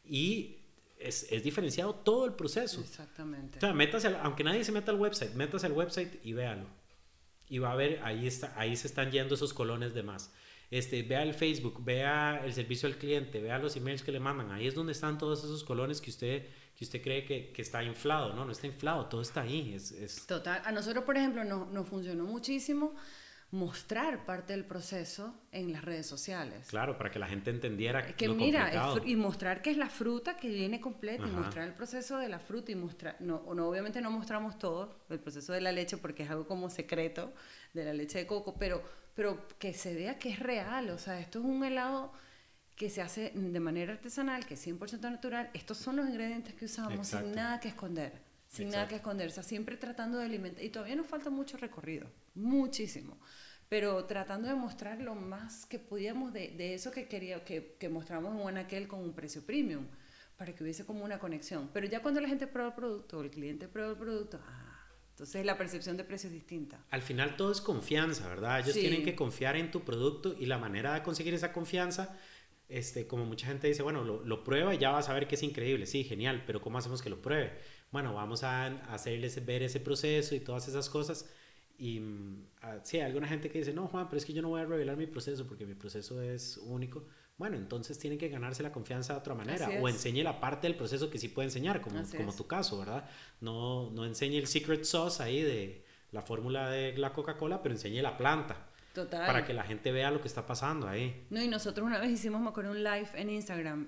y es, es diferenciado todo el proceso. Exactamente. O sea, métase al, aunque nadie se meta al website, métase al website y véalo. Y va a ver, ahí, está, ahí se están yendo esos colones de más. Este, vea el Facebook, vea el servicio al cliente, vea los emails que le mandan. Ahí es donde están todos esos colones que usted, que usted cree que, que está inflado. No, no está inflado, todo está ahí. Es, es... Total. A nosotros, por ejemplo, nos no funcionó muchísimo mostrar parte del proceso en las redes sociales. Claro, para que la gente entendiera que lo mira, complicado. Es, y mostrar que es la fruta que viene completa, Ajá. y mostrar el proceso de la fruta y mostrar, no, no, obviamente no mostramos todo, el proceso de la leche porque es algo como secreto de la leche de coco, pero, pero que se vea que es real, o sea, esto es un helado que se hace de manera artesanal, que es cien por ciento natural, estos son los ingredientes que usamos. Exacto. Sin nada que esconder, sin Exacto. nada que esconder, o sea, siempre tratando de alimentar, y todavía nos falta mucho recorrido, muchísimo. pero tratando de mostrar lo más que podíamos de, de eso que, quería, que, que mostramos en Anaquel con un precio premium, para que hubiese como una conexión. Pero ya cuando la gente prueba el producto, o el cliente prueba el producto, ah, entonces la percepción de precio es distinta. Al final todo es confianza, ¿verdad? Ellos Sí. tienen que confiar en tu producto y la manera de conseguir esa confianza, este, como mucha gente dice, bueno, lo, lo prueba y ya vas a ver que es increíble. Sí, genial, pero ¿cómo hacemos que lo pruebe? Bueno, vamos a hacerles ver ese proceso y todas esas cosas. Y uh, sí, hay alguna gente que dice, no, Juan, pero es que yo no voy a revelar mi proceso porque mi proceso es único. Bueno, entonces tienen que ganarse la confianza de otra manera. O enseñe la parte del proceso que sí puede enseñar, como, como tu caso, ¿verdad? No, no enseñe el secret sauce ahí de la fórmula de la Coca-Cola, pero enseñe la planta. Total. Para que la gente vea lo que está pasando ahí. No, y nosotros una vez hicimos, me acuerdo, un live en Instagram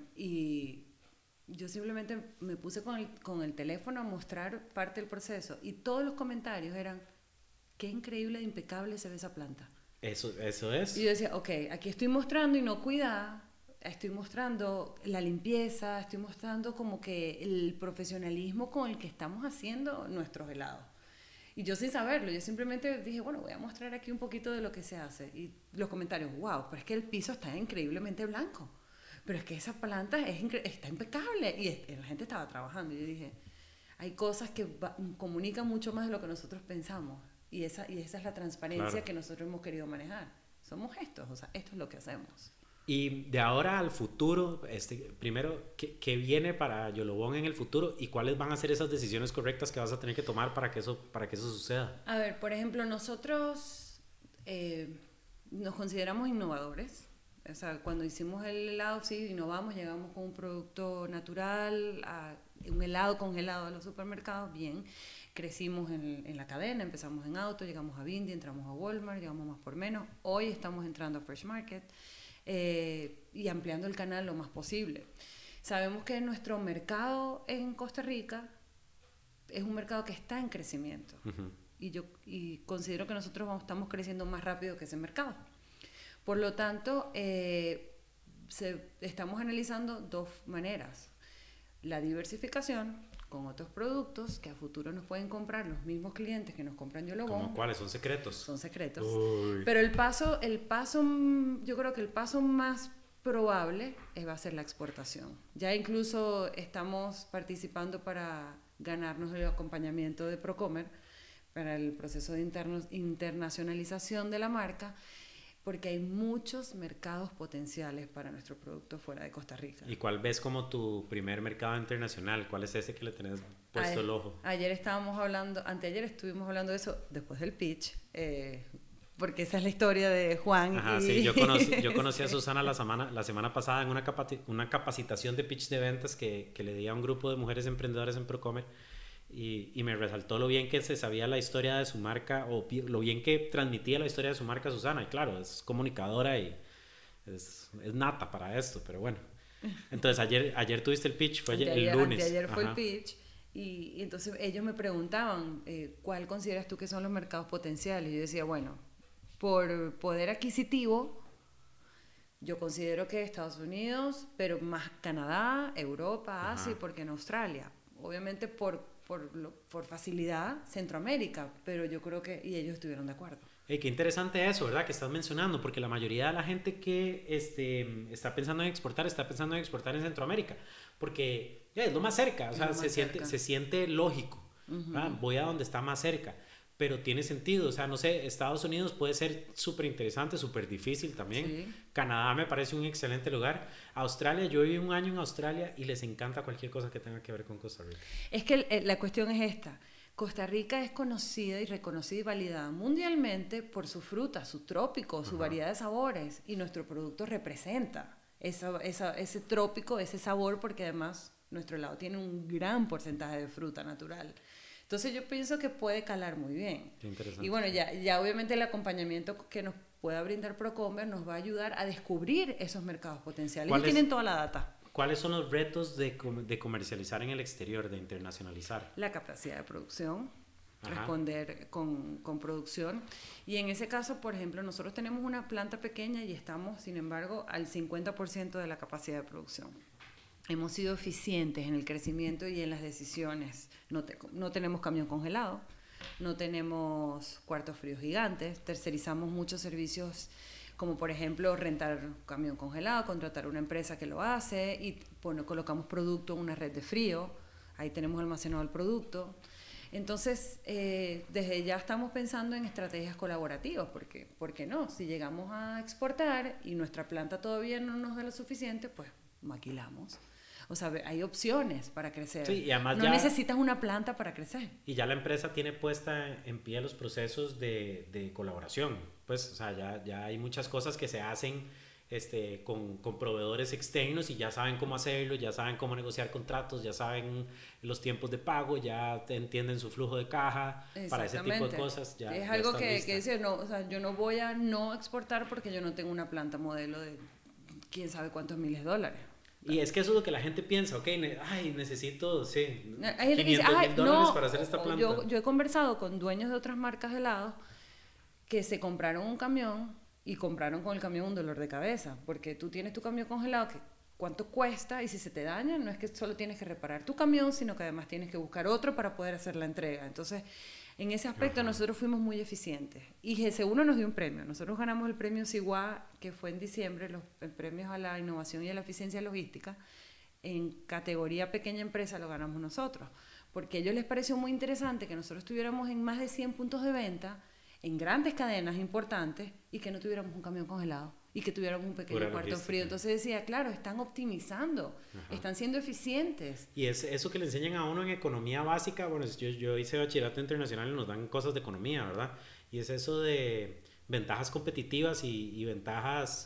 y yo simplemente me puse con el, con el teléfono a mostrar parte del proceso y todos los comentarios eran, qué increíble e impecable se ve esa planta. Eso, eso es. Y yo decía, ok, aquí estoy mostrando inocuidad, estoy mostrando la limpieza, estoy mostrando como que el profesionalismo con el que estamos haciendo nuestros helados. Y yo sin saberlo, yo simplemente dije, bueno, voy a mostrar aquí un poquito de lo que se hace. Y los comentarios, wow, pero es que el piso está increíblemente blanco. Pero es que esa planta es está impecable. Y es, la gente estaba trabajando. Y yo dije, hay cosas que va, comunican mucho más de lo que nosotros pensamos. Y esa, y esa es la transparencia claro. que nosotros hemos querido manejar. Somos estos, o sea, esto es lo que hacemos. Y de ahora al futuro, este, primero, ¿qué, qué viene para Yolobón en el futuro y cuáles van a ser esas decisiones correctas que vas a tener que tomar para que eso, para que eso suceda? A ver, por ejemplo, nosotros eh, nos consideramos innovadores. O sea, cuando hicimos el helado, sí, innovamos, llegamos con un producto natural, a un helado congelado a los supermercados, bien. Crecimos en, en la cadena, empezamos en Auto, llegamos a Bindi, entramos a Walmart, llegamos Más por Menos. Hoy estamos entrando a Fresh Market. Eh, y ampliando el canal lo más posible. Sabemos que nuestro mercado en Costa Rica es un mercado que está en crecimiento. Uh-huh. y yo y considero que nosotros vamos, estamos creciendo más rápido que ese mercado. Por lo tanto, eh, se, estamos analizando dos maneras. La diversificación con otros productos que a futuro nos pueden comprar los mismos clientes que nos compran Yolobón. ¿Cómo cuáles? ¿Son secretos? Son secretos. Uy. Pero el paso, el paso, yo creo que el paso más probable es, va a ser la exportación. Ya incluso estamos participando para ganarnos el acompañamiento de Procomer para el proceso de internos, internacionalización de la marca, porque hay muchos mercados potenciales para nuestro producto fuera de Costa Rica. ¿Y cuál ves como tu primer mercado internacional? ¿Cuál es ese que le tenés puesto ayer, el ojo? Ayer estábamos hablando, anteayer estuvimos hablando de eso después del pitch, eh, porque esa es la historia de Juan. Ajá, y... sí, yo conocí, yo conocí sí. a Susana la semana, la semana pasada en una, capaci- una capacitación de pitch de ventas que, que le di a un grupo de mujeres emprendedoras en Procomer. Y, y me resaltó lo bien que se sabía la historia de su marca, o lo bien que transmitía la historia de su marca Susana. Y claro, es comunicadora y es, es nata para esto, pero bueno. Entonces ayer, ayer tuviste el pitch, fue anteayer, el lunes. Ayer fue el pitch y, y entonces ellos me preguntaban, eh, ¿cuál consideras tú que son los mercados potenciales? Y yo decía, bueno, por poder adquisitivo, yo considero que Estados Unidos, pero más Canadá, Europa, Asia, y por qué en Australia. Obviamente por... Por, lo, por facilidad, Centroamérica, pero yo creo que, y ellos estuvieron de acuerdo. Hey, qué interesante eso, ¿verdad? Que estás mencionando, porque la mayoría de la gente que este, está pensando en exportar, está pensando en exportar en Centroamérica, porque ya, es lo más cerca, o sea, se siente, se siente lógico, uh-huh. ¿verdad? Voy a donde está más cerca, pero tiene sentido, o sea, no sé, Estados Unidos puede ser súper interesante, súper difícil también, sí. Canadá me parece un excelente lugar, Australia, yo viví un año en Australia y les encanta cualquier cosa que tenga que ver con Costa Rica. Es que el, la cuestión es esta, Costa Rica es conocida y reconocida y validada mundialmente por su fruta, su trópico, su uh-huh. variedad de sabores, y nuestro producto representa esa, esa, ese trópico, ese sabor, porque además nuestro helado tiene un gran porcentaje de fruta natural. Entonces yo pienso que puede calar muy bien. Qué interesante. Y bueno, ya, ya obviamente el acompañamiento que nos pueda brindar Procomer nos va a ayudar a descubrir esos mercados potenciales. Ellos tienen toda la data. ¿Cuáles son los retos de, de comercializar en el exterior, de internacionalizar? La capacidad de producción, Ajá. responder con, con producción. Y en ese caso, por ejemplo, nosotros tenemos una planta pequeña y estamos, sin embargo, al cincuenta por ciento de la capacidad de producción. Hemos sido eficientes en el crecimiento y en las decisiones. No, te, no tenemos camión congelado. no tenemos cuartos fríos gigantes, tercerizamos muchos servicios como por ejemplo rentar un camión congelado, contratar una empresa que lo hace y bueno, colocamos producto en una red de frío, ahí tenemos almacenado el producto. Entonces, eh, desde ya estamos pensando en estrategias colaborativas, porque, ¿por qué no? Si llegamos a exportar y nuestra planta todavía no nos da lo suficiente, pues maquilamos. O sea, hay opciones para crecer. Sí, y además no ya, necesitas una planta para crecer. Y ya la empresa tiene puesta en pie los procesos de, de colaboración. Pues, o sea, ya, ya hay muchas cosas que se hacen este, con, con proveedores externos y ya saben cómo hacerlo, ya saben cómo negociar contratos, ya saben los tiempos de pago, ya entienden su flujo de caja para ese tipo de cosas. Ya, es ya algo que, lista. que decir, no, o sea, yo no voy a no exportar porque yo no tengo una planta modelo de quién sabe cuántos miles de dólares. Y es que eso es lo que la gente piensa, ok, ne ay, necesito, sí, hay gente que dice, mil dólares no, para hacer esta planta. Yo, yo he conversado con dueños de otras marcas de helados que se compraron un camión y compraron con el camión un dolor de cabeza, porque tú tienes tu camión congelado, que cuánto cuesta, y si se te daña, no es que solo tienes que reparar tu camión, sino que además tienes que buscar otro para poder hacer la entrega. Entonces, en ese aspecto Ajá. nosotros fuimos muy eficientes. Y G S uno nos dio un premio. Nosotros ganamos el premio SIGUA, que fue en diciembre, los premios a la innovación y a la eficiencia logística. En categoría pequeña empresa lo ganamos nosotros, porque a ellos les pareció muy interesante que nosotros estuviéramos en más de cien puntos de venta, en grandes cadenas importantes, y que no tuviéramos un camión congelado y que tuviéramos un pequeño Pura cuarto logística. Frío. Entonces decía, claro, están optimizando, Ajá. están siendo eficientes. Y es eso que le enseñan a uno en economía básica. Bueno, yo, yo hice bachillerato internacional y nos dan cosas de economía, ¿verdad? Y es eso de ventajas competitivas y, y ventajas...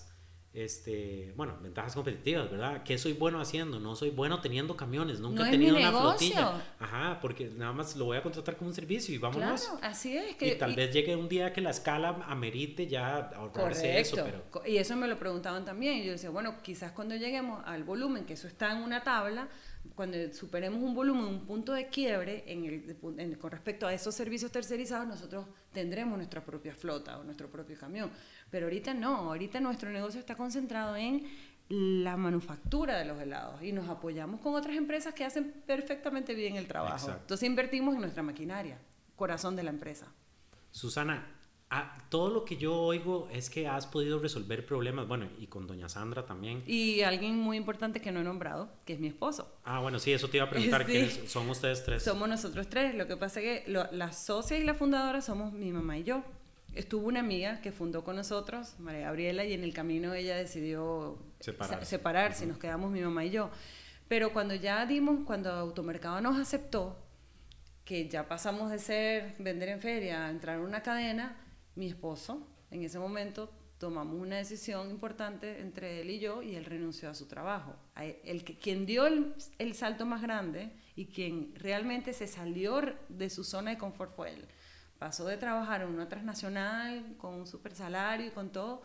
Este, bueno, ventajas competitivas, ¿verdad? ¿Qué soy bueno haciendo? No soy bueno teniendo camiones, nunca no he tenido es mi una negocio. flotilla. Ajá, porque nada más lo voy a contratar como un servicio y vámonos. Claro, así es. Que, y tal y, vez llegue un día que la escala amerite ya ahorrarse eso, pero... Y eso me lo preguntaban también. Y yo decía, bueno, quizás cuando lleguemos al volumen, que eso está en una tabla, cuando superemos un volumen, un punto de quiebre en el, en, con respecto a esos servicios tercerizados, nosotros tendremos nuestra propia flota o nuestro propio camión. Pero ahorita no, ahorita nuestro negocio está concentrado en la manufactura de los helados y nos apoyamos con otras empresas que hacen perfectamente bien el trabajo. Exacto. Entonces invertimos en nuestra maquinaria, corazón de la empresa. Susana, ah, todo lo que yo oigo es que has podido resolver problemas, bueno, y con doña Sandra también. Y alguien muy importante que no he nombrado, que es mi esposo. Ah, bueno, sí, eso te iba a preguntar, sí. ¿Quiénes son ustedes tres? Somos nosotros tres, lo que pasa es que lo, la socia y la fundadora somos mi mamá y yo. Estuvo una amiga que fundó con nosotros, María Gabriela, y en el camino ella decidió separarse, separarse uh-huh. y nos quedamos mi mamá y yo. Pero cuando ya dimos, cuando Automercado nos aceptó, que ya pasamos de ser vender en feria a entrar en una cadena, mi esposo, en ese momento tomamos una decisión importante entre él y yo, y él renunció a su trabajo. El, el, quien dio el, el salto más grande y quien realmente se salió de su zona de confort fue él. Pasó de trabajar en una transnacional con un super salario y con todo,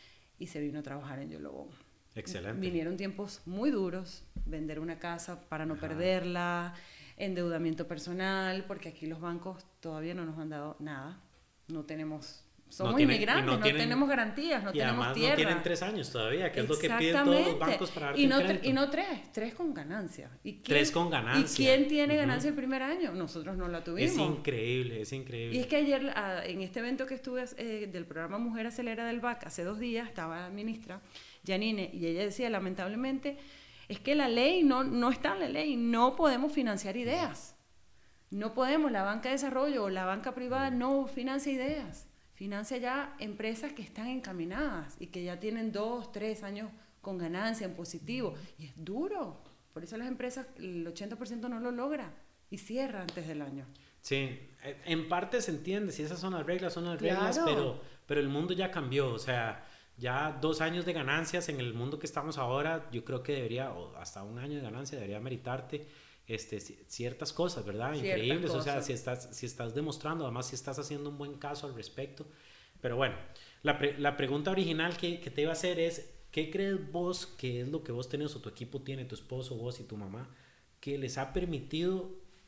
y se vino a trabajar en Yolobón. Excelente. Vinieron tiempos muy duros, vender una casa para no Ajá. perderla, endeudamiento personal, porque aquí los bancos todavía no nos han dado nada. No tenemos... Somos no tienen, inmigrantes, no, no tienen, tenemos garantías, no y tenemos además tierra. no tienen tres años todavía, que es lo que piden todos los bancos para darte y no, crédito. Y no tres, tres con ganancia. ¿Y quién, tres con ganancia. ¿Y quién tiene ganancia uh-huh. el primer año? Nosotros no la tuvimos. Es increíble, es increíble. Y es que ayer, en este evento que estuve eh, del programa Mujer Acelera del B A C, hace dos días, estaba la ministra Janine, y ella decía, lamentablemente, es que la ley, no, no está en la ley, no podemos financiar ideas. No podemos, la banca de desarrollo o la banca privada no financia ideas. Financia ya empresas que están encaminadas y que ya tienen dos, tres años con ganancia en positivo. Y es duro. Por eso las empresas, el ochenta por ciento no lo logra y cierra antes del año. Sí, en parte se entiende, si esas son las reglas, son las claro. reglas, pero, pero el mundo ya cambió. O sea, ya dos años de ganancias en el mundo que estamos ahora, yo creo que debería, o hasta un año de ganancia debería meritarte este, ciertas cosas, ¿verdad? Ciertas Increíbles, cosas. O sea, si estás, si estás demostrando, además si estás haciendo un buen caso al respecto. Pero bueno, la, pre, la pregunta original que, que te iba a hacer es, ¿qué crees vos que es lo que vos tenés o tu equipo tiene, tu esposo, vos y tu mamá, que les ha permitido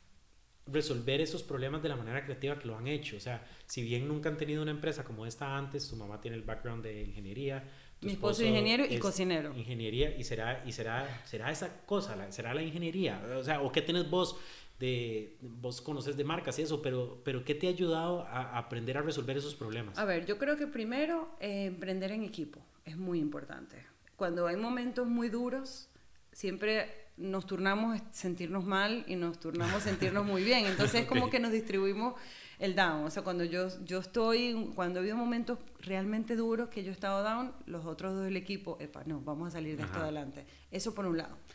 resolver esos problemas de la manera creativa que lo han hecho? O sea, si bien nunca han tenido una empresa como esta antes, tu mamá tiene el background de ingeniería, Mi esposo es ingeniero y cocinero. Ingeniería, y será, y será, será esa cosa, la, será la ingeniería. O sea, ¿o qué tenés vos? De, vos conoces de marcas y eso, pero, pero ¿qué te ha ayudado a, a aprender a resolver esos problemas? A ver, yo creo que primero, eh, emprender en equipo es muy importante. Cuando hay momentos muy duros, siempre nos turnamos sentirnos mal y nos turnamos sentirnos muy bien. Entonces, es como que nos distribuimos el down. O sea, cuando yo, yo estoy, cuando ha habido momentos realmente duros que yo he estado down, los otros dos del equipo, epa, no, vamos a salir de Ajá. esto adelante. Eso por un lado.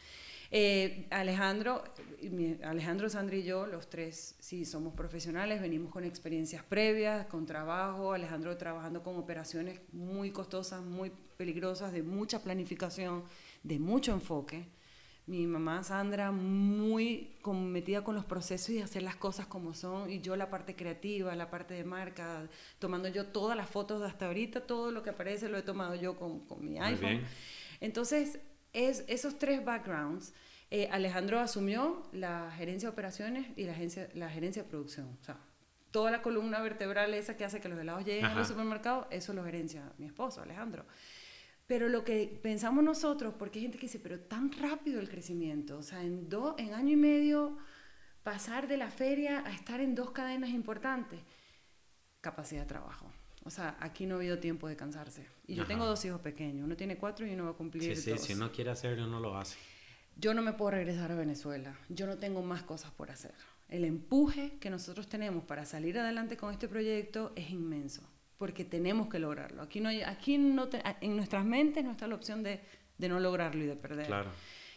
Eh, Alejandro, mi, Alejandro, Sandra y yo, los tres, sí, somos profesionales, venimos con experiencias previas, con trabajo. Alejandro trabajando con operaciones muy costosas, muy peligrosas, de mucha planificación, de mucho enfoque. Mi mamá Sandra muy metida con los procesos y hacer las cosas como son, y yo la parte creativa, la parte de marca, tomando yo todas las fotos de hasta ahorita, todo lo que aparece lo he tomado yo con, con mi iPhone. Entonces, es, esos tres backgrounds, eh, Alejandro asumió la gerencia de operaciones y la, agencia, la gerencia de producción. O sea, toda la columna vertebral esa que hace que los helados lleguen Ajá. al supermercado, eso lo gerencia mi esposo, Alejandro. Pero lo que pensamos nosotros, porque hay gente que dice, pero tan rápido el crecimiento, o sea, en, do, en año y medio pasar de la feria a estar en dos cadenas importantes, capacidad de trabajo. O sea, aquí no ha habido tiempo de cansarse. Y yo Ajá. tengo dos hijos pequeños, uno tiene cuatro y uno va a cumplir sí, sí, dos. Si uno quiere hacerlo, uno lo hace. Yo no me puedo regresar a Venezuela, yo no tengo más cosas por hacer. El empuje que nosotros tenemos para salir adelante con este proyecto es inmenso. Porque tenemos que lograrlo. Aquí no hay, aquí no te, en nuestras mentes no está la opción de, de no lograrlo y de perder. Claro.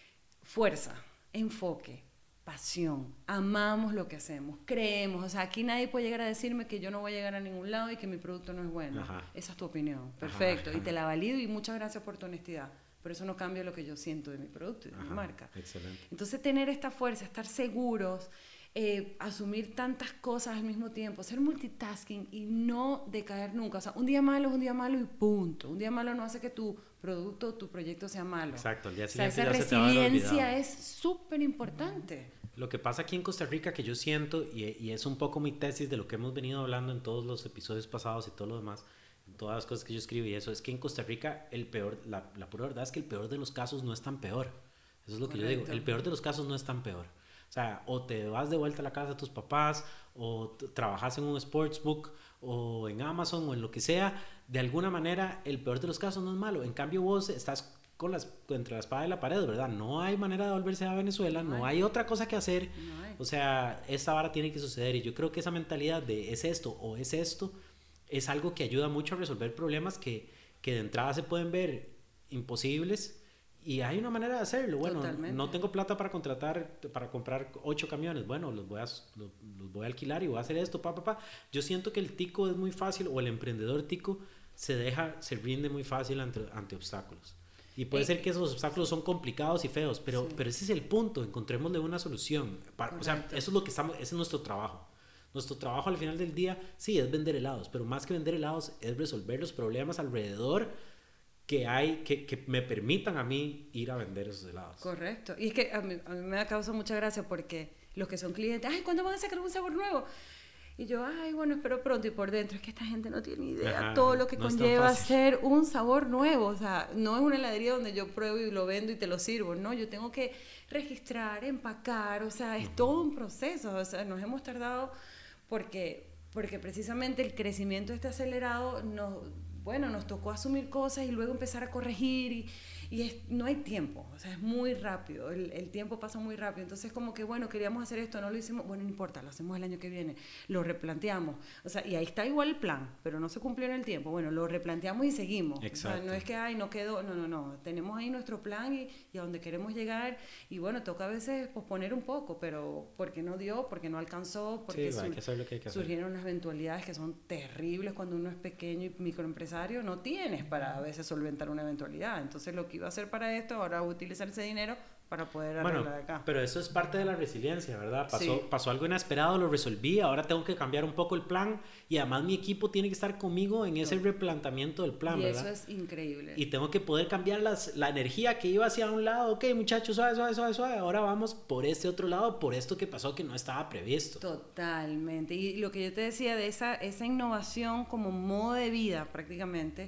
Fuerza, enfoque, pasión. Amamos lo que hacemos, creemos. O sea, aquí nadie puede llegar a decirme que yo no voy a llegar a ningún lado y que mi producto no es bueno. Ajá. Esa es tu opinión. Perfecto. Ajá. Y te la valido y muchas gracias por tu honestidad. Pero eso no cambia lo que yo siento de mi producto y de Ajá. mi marca. Excelente. Entonces, tener esta fuerza, estar seguros, Eh, asumir tantas cosas al mismo tiempo, ser multitasking y no decaer nunca. O sea, un día malo es un día malo y punto. Un día malo no hace que tu producto, tu proyecto sea malo. Exacto, el día siguiente o sea, esa ya se te va a haber resiliencia es súper importante. Lo que pasa aquí en Costa Rica que yo siento, y, y es un poco mi tesis de lo que hemos venido hablando en todos los episodios pasados y todo lo demás, en todas las cosas que yo escribo y eso, es que en Costa Rica el peor, la, la pura verdad es que el peor de los casos no es tan peor. Eso es lo Correcto. que yo digo, el peor de los casos no es tan peor. O sea, o te vas de vuelta a la casa de tus papás, o trabajas en un sportsbook, o en Amazon, o en lo que sea. De alguna manera, el peor de los casos no es malo. En cambio, vos estás con las, entre la espada y la pared, ¿verdad? No hay manera de volverse a Venezuela, no, no hay. hay otra cosa que hacer. No hay. O sea, esta vara tiene que suceder. Y yo creo que esa mentalidad de es esto o es esto, es algo que ayuda mucho a resolver problemas que, que de entrada se pueden ver imposibles. Y hay una manera de hacerlo. Bueno, Totalmente. no tengo plata para contratar, para comprar ocho camiones. Bueno, los voy a, los, los voy a alquilar y voy a hacer esto, pa, pa, pa. Yo siento que el tico es muy fácil, o el emprendedor tico se deja, se rinde muy fácil ante, ante obstáculos. Y puede eh, ser que esos obstáculos son complicados y feos, pero, sí. pero ese es el punto. Encontrémosle una solución. Para, o sea, eso es lo que estamos, ese es nuestro trabajo. Nuestro trabajo al final del día, sí, es vender helados, pero más que vender helados es resolver los problemas alrededor que hay, que, que me permitan a mí ir a vender esos helados. Correcto. Y es que a mí, a mí me da causa mucha gracia porque los que son clientes, ay, ¿cuándo van a sacar un sabor nuevo? Y yo, ay, bueno, espero pronto. Y por dentro es que esta gente no tiene idea Ajá, todo lo que no conlleva hacer un sabor nuevo. O sea, no es una heladería donde yo pruebo y lo vendo y te lo sirvo. No, yo tengo que registrar, empacar. O sea, es uh-huh. todo un proceso. O sea, nos hemos tardado porque, porque precisamente el crecimiento este acelerado nos... Bueno, nos tocó asumir cosas y luego empezar a corregir y, y es, no hay tiempo, o sea, es muy rápido, el, el tiempo pasa muy rápido, entonces como que, bueno, queríamos hacer esto, no lo hicimos, bueno, no importa, lo hacemos el año que viene, lo replanteamos, o sea, y ahí está igual el plan, pero no se cumplió en el tiempo, bueno, lo replanteamos y seguimos. Exacto. O sea, no es que, ay, no quedó, no, no, no, tenemos ahí nuestro plan y, y a donde queremos llegar, y bueno, toca a veces posponer un poco, pero porque no dio, porque no alcanzó, porque sí, sur- hay que hacer lo que hay que hacer. surgieron unas eventualidades que son terribles cuando uno es pequeño y microempresario, no tienes para a veces solventar una eventualidad. Entonces lo que iba a hacer para esto, ahora voy a utilizar ese dinero para poder arreglar bueno, de acá. Pero eso es parte de la resiliencia, ¿verdad? Pasó, sí. pasó algo inesperado, lo resolví, ahora tengo que cambiar un poco el plan y además mi equipo tiene que estar conmigo en ese replanteamiento del plan, y ¿verdad? Y eso es increíble. Y tengo que poder cambiar las, la energía que iba hacia un lado, ok muchachos, suave, suave, suave, suave, ahora vamos por este otro lado, por esto que pasó que no estaba previsto. Totalmente. Y lo que yo te decía de esa, esa innovación como modo de vida prácticamente,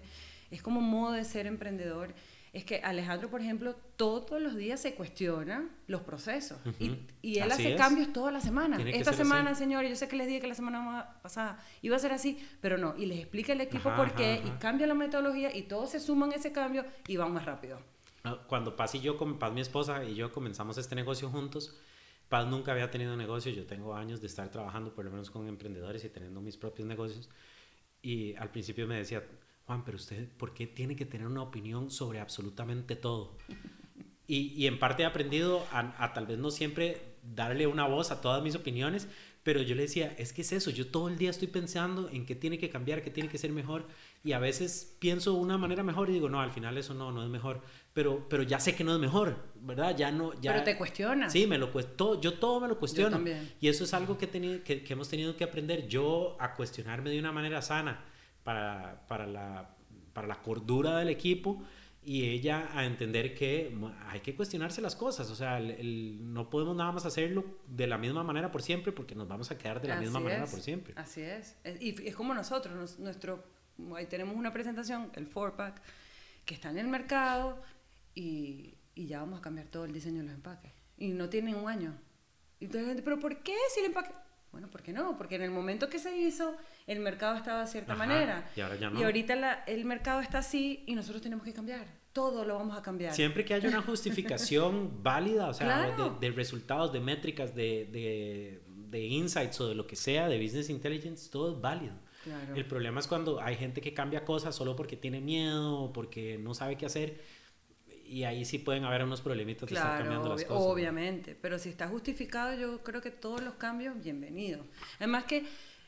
es como un modo de ser emprendedor. Es que Alejandro, por ejemplo, todos los días se cuestiona los procesos. Uh-huh. y, y él así hace es. Cambios toda la semana. Tiene Esta semana, así. señores, yo sé que les dije que la semana pasada iba a ser así, pero no. Y les explica el equipo ajá, por qué, ajá, y cambia la metodología, y todos se suman a ese cambio y van más rápido. Cuando Paz y yo, con Paz, mi esposa, y yo comenzamos este negocio juntos, Paz nunca había tenido negocio. Yo tengo años de estar trabajando por lo menos con emprendedores y teniendo mis propios negocios. Y al principio me decía, Juan, pero usted, ¿por qué tiene que tener una opinión sobre absolutamente todo? Y, y en parte he aprendido a, a tal vez no siempre darle una voz a todas mis opiniones, pero yo le decía, es que es eso, yo todo el día estoy pensando en qué tiene que cambiar, qué tiene que ser mejor, y a veces pienso una manera mejor y digo, no, al final eso no, no es mejor, pero, pero ya sé que no es mejor, ¿verdad? Ya no, ya, pero te cuestionas. Sí, me lo cuesto, yo todo me lo cuestiono. Yo también. Y eso es algo que, teni, que, que hemos tenido que aprender, yo a cuestionarme de una manera sana, para, para, la, para la cordura del equipo, y ella a entender que hay que cuestionarse las cosas. O sea, el, el, no podemos nada más hacerlo de la misma manera por siempre, porque nos vamos a quedar de la así misma es, manera por siempre. Así es. Y es como nosotros, nos, nuestro, ahí tenemos una presentación, el four pack, que está en el mercado, y, y ya vamos a cambiar todo el diseño de los empaques. Y no tienen un año. Y entonces la gente, ¿pero por qué si el empaque...? Bueno, ¿por qué no? Porque en el momento que se hizo, el mercado estaba de cierta Ajá, manera. Y ahora ya no. Y ahorita la, el mercado está así y nosotros tenemos que cambiar. Todo lo vamos a cambiar. Siempre que haya una justificación válida, o sea, claro. de, de resultados, de métricas, de, de, de insights o de lo que sea, de business intelligence, todo es válido. Claro. El problema es cuando hay gente que cambia cosas solo porque tiene miedo o porque no sabe qué hacer. Y ahí sí pueden haber unos problemitas claro, de estar cambiando obvi- las cosas. Obviamente, ¿no? Pero si está justificado, yo creo que todos los cambios, bienvenidos. Además que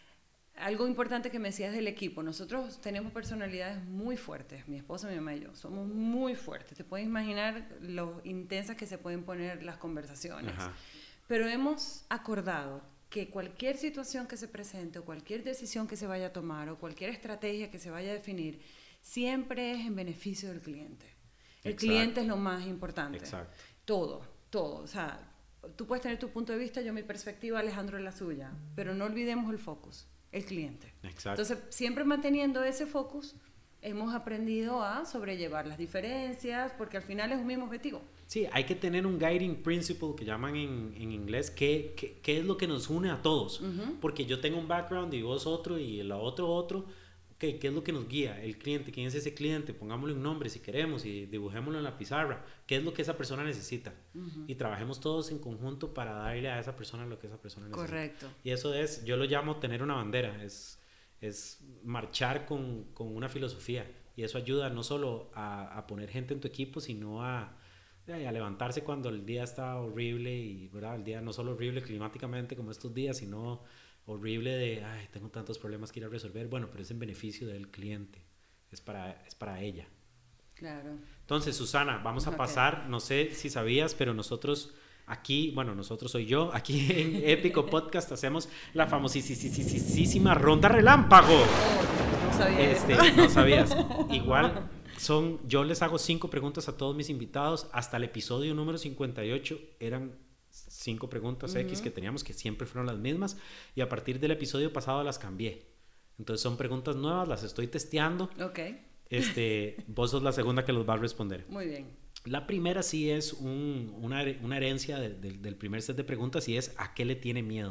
algo importante que me decías del equipo, nosotros tenemos personalidades muy fuertes, mi esposa, mi mamá y yo, somos muy fuertes. Te puedes imaginar lo intensas que se pueden poner las conversaciones. Ajá. Pero hemos acordado que cualquier situación que se presente o cualquier decisión que se vaya a tomar o cualquier estrategia que se vaya a definir, siempre es en beneficio del cliente. El Exacto. cliente es lo más importante. Exacto. Todo, todo. O sea, tú puedes tener tu punto de vista, yo mi perspectiva, Alejandro la suya, pero no olvidemos el focus, el cliente. Exacto. Entonces, siempre manteniendo ese focus, hemos aprendido a sobrellevar las diferencias, porque al final es un mismo objetivo. Sí, hay que tener un guiding principle que llaman en, en inglés, que, que, que es lo que nos une a todos. Uh-huh. Porque yo tengo un background y vos otro y el otro otro. Okay, ¿qué es lo que nos guía? El cliente, ¿quién es ese cliente? Pongámosle un nombre si queremos y dibujémoslo en la pizarra. ¿Qué es lo que esa persona necesita? Uh-huh. Y trabajemos todos en conjunto para darle a esa persona lo que esa persona necesita. Correcto. Y eso es, yo lo llamo tener una bandera, es, es marchar con, con una filosofía. Y eso ayuda no solo a, a poner gente en tu equipo, sino a, a levantarse cuando el día está horrible, y ¿verdad? El día no solo horrible climáticamente como estos días, sino horrible de, ay, tengo tantos problemas que ir a resolver. Bueno, pero es en beneficio del cliente, es para, es para ella. Claro. Entonces, Susana, vamos a okay. pasar, no sé si sabías, pero nosotros aquí, bueno, nosotros soy yo, aquí en Épico Podcast hacemos la famosísima ronda relámpago. Oh, no sabía este, esto. No sabías. Igual, son, yo les hago cinco preguntas a todos mis invitados. Hasta el episodio número cincuenta y ocho eran cinco preguntas uh-huh. X que teníamos, que siempre fueron las mismas, y a partir del episodio pasado las cambié. Entonces son preguntas nuevas, las estoy testeando. Ok. Este, vos sos la segunda que los va a responder. Muy bien. La primera sí es un, una, una herencia de, de, del primer set de preguntas, y es ¿a qué le tiene miedo?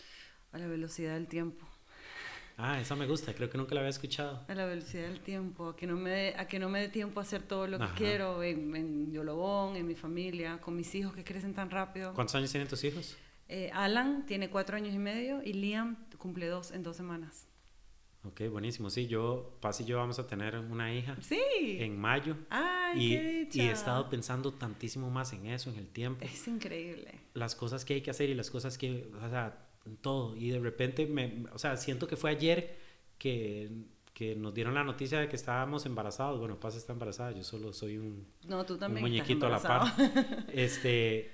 A la velocidad del tiempo. Ah, esa me gusta, creo que nunca la había escuchado. A la velocidad del tiempo, a que no me dé, a que no me dé tiempo a hacer todo lo que Ajá. quiero en, en Yolobón, en mi familia, con mis hijos que crecen tan rápido. ¿Cuántos años tienen tus hijos? Eh, Alan tiene cuatro años y medio y Liam cumple dos en dos semanas. Ok, buenísimo. Sí, yo, Paz y yo vamos a tener una hija sí. en mayo. Ay, y, qué dicha. Y he estado pensando tantísimo más en eso, en el tiempo. Es increíble. Las cosas que hay que hacer y las cosas que, o sea, todo. Y de repente, me, o sea, siento que fue ayer que, que nos dieron la noticia de que estábamos embarazados. Bueno, Paz está embarazada, yo solo soy un, no, tú también un muñequito a la par. Este,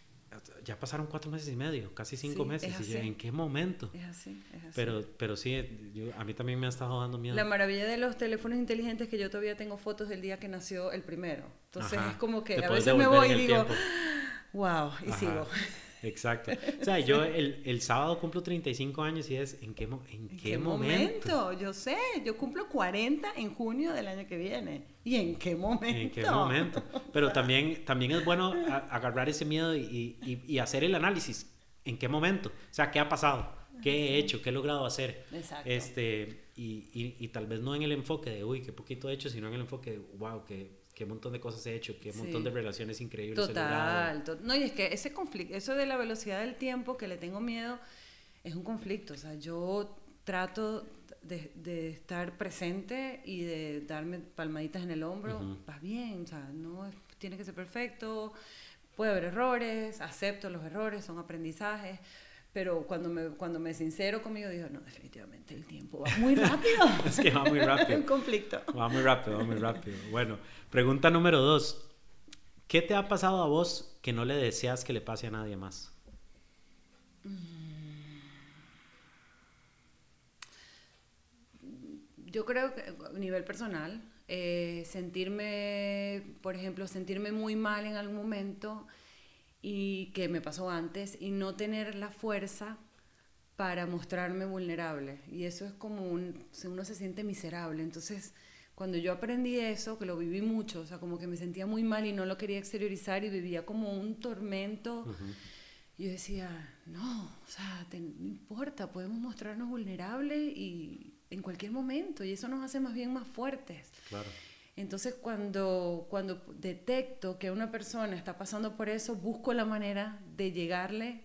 ya pasaron cuatro meses y medio, casi cinco sí, meses. Es y ya, ¿en qué momento? Es así, es así. Pero, pero sí, yo, a mí también me ha estado dando miedo. La maravilla de los teléfonos inteligentes es que yo todavía tengo fotos del día que nació el primero. Entonces Ajá. es como que Te a veces me voy y digo, tiempo. wow, y Ajá. sigo. Exacto. O sea, yo el, el sábado cumplo treinta y cinco años y es, ¿en qué, mo en ¿En qué, qué momento? momento? Yo sé, yo cumplo cuarenta en junio del año que viene. ¿Y en qué momento? ¿En qué momento? Pero también, también es bueno a, agarrar ese miedo y, y, y hacer el análisis. ¿En qué momento? O sea, ¿qué ha pasado? ¿Qué he hecho? ¿Qué he logrado hacer? Exacto. Este, y, y, y tal vez no en el enfoque de, uy, qué poquito he hecho, sino en el enfoque de, wow, qué, qué montón de cosas he hecho, qué sí. montón de relaciones increíbles Total, he logrado. To no, y es que ese conflicto, eso de la velocidad del tiempo que le tengo miedo, es un conflicto. O sea, yo trato de, de estar presente y de darme palmaditas en el hombro. Uh-huh. Vas bien, o sea, no es, tiene que ser perfecto, puede haber errores, acepto los errores, son aprendizajes. Pero cuando me, cuando me sincero conmigo, digo, no, definitivamente el tiempo va muy rápido. Es que va muy rápido. Es un conflicto. Va muy rápido, va muy rápido. Bueno, pregunta número dos. ¿Qué te ha pasado a vos que no le deseas que le pase a nadie más? Yo creo que a nivel personal, eh, sentirme, por ejemplo, sentirme muy mal en algún momento, y que me pasó antes, y no tener la fuerza para mostrarme vulnerable. Y eso es como un, uno se siente miserable. Entonces, cuando yo aprendí eso, que lo viví mucho, o sea, como que me sentía muy mal y no lo quería exteriorizar y vivía como un tormento, uh-huh. Yo decía, no, o sea, te, no importa, podemos mostrarnos vulnerables y en cualquier momento, y eso nos hace más bien más fuertes. Claro. Entonces, cuando, cuando detecto que una persona está pasando por eso, busco la manera de llegarle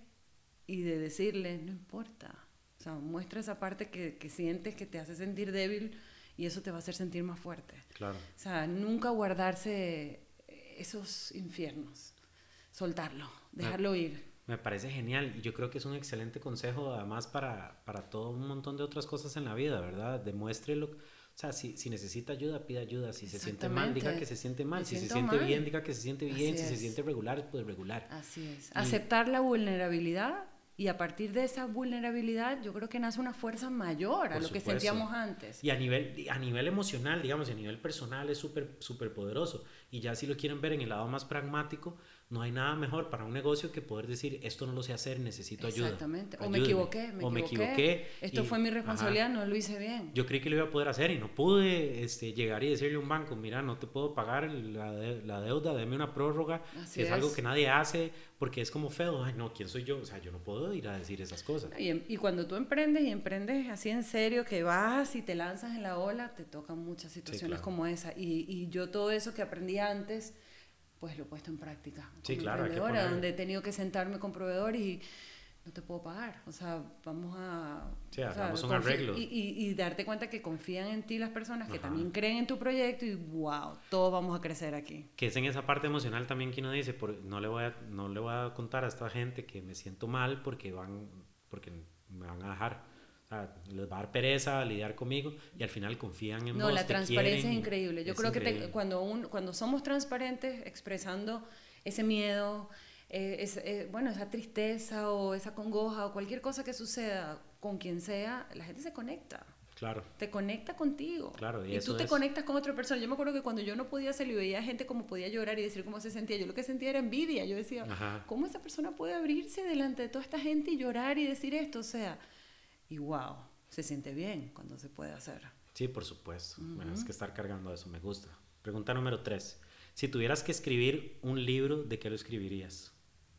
y de decirle, no importa. O sea, muestra esa parte que, que sientes que te hace sentir débil y eso te va a hacer sentir más fuerte. Claro. O sea, nunca guardarse esos infiernos. Soltarlo, dejarlo me, ir. Me parece genial y yo creo que es un excelente consejo además para, para todo un montón de otras cosas en la vida, ¿verdad? Demuéstrelo. O sea, si, si necesita ayuda, pida ayuda. Si se siente mal, diga que se siente mal. Me si se siente mal. bien, diga que se siente bien. Así si es. Se siente regular, pues regular. Así es. Y aceptar la vulnerabilidad y a partir de esa vulnerabilidad yo creo que nace una fuerza mayor a Por lo supuesto. Que sentíamos antes. Y a nivel, a nivel emocional, digamos, y a nivel personal es súper súper poderoso. Y ya si lo quieren ver en el lado más pragmático, no hay nada mejor para un negocio que poder decir, esto no lo sé hacer, necesito ayuda. Exactamente. O Ayúdeme. me equivoqué, me o equivoqué. me equivoqué. Esto y, fue mi responsabilidad, ajá. No lo hice bien. Yo creí que lo iba a poder hacer y no pude este, llegar y decirle a un banco, mira, no te puedo pagar la, de, la deuda, deme una prórroga. Así es, es algo que nadie hace porque es como feo. Ay, no, ¿quién soy yo? O sea, yo no puedo ir a decir esas cosas. Y, y cuando tú emprendes y emprendes así en serio, que vas y te lanzas en la ola, te tocan muchas situaciones sí, claro. como esa. Y, y yo todo eso que aprendí antes, pues lo he puesto en práctica. Sí, como claro. emprendedora, donde he tenido que sentarme con proveedores y no te puedo pagar. O sea, vamos a... Sí, hagamos o sea, un arreglo. Y, y, y darte cuenta que confían en ti las personas, que Ajá. también creen en tu proyecto y wow, todos vamos a crecer aquí. Que es en esa parte emocional también que uno dice, por, no, le voy a, no le voy a contar a esta gente que me siento mal porque, van, porque me van a dejar. O sea, les va a dar pereza lidiar conmigo y al final confían en no, vos. No, la transparencia quieren, es increíble. Yo creo increíble. que te, cuando, un, cuando somos transparentes expresando ese miedo, eh, es, eh, bueno, esa tristeza o esa congoja o cualquier cosa que suceda con quien sea, la gente se conecta. Claro. Te conecta contigo. Claro, y, y eso tú te es... conectas con otra persona. Yo me acuerdo que cuando yo no podía hacerlo y veía gente como podía llorar y decir cómo se sentía, yo lo que sentía era envidia. Yo decía, Ajá. ¿cómo esa persona puede abrirse delante de toda esta gente y llorar y decir esto? O sea, y wow, se siente bien cuando se puede hacer. Sí, por supuesto. Uh-huh. Bueno, es que estar cargando eso me gusta. Pregunta número tres. Si tuvieras que escribir un libro, ¿de qué lo escribirías?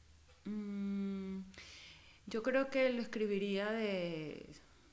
Mm, yo creo que lo escribiría de,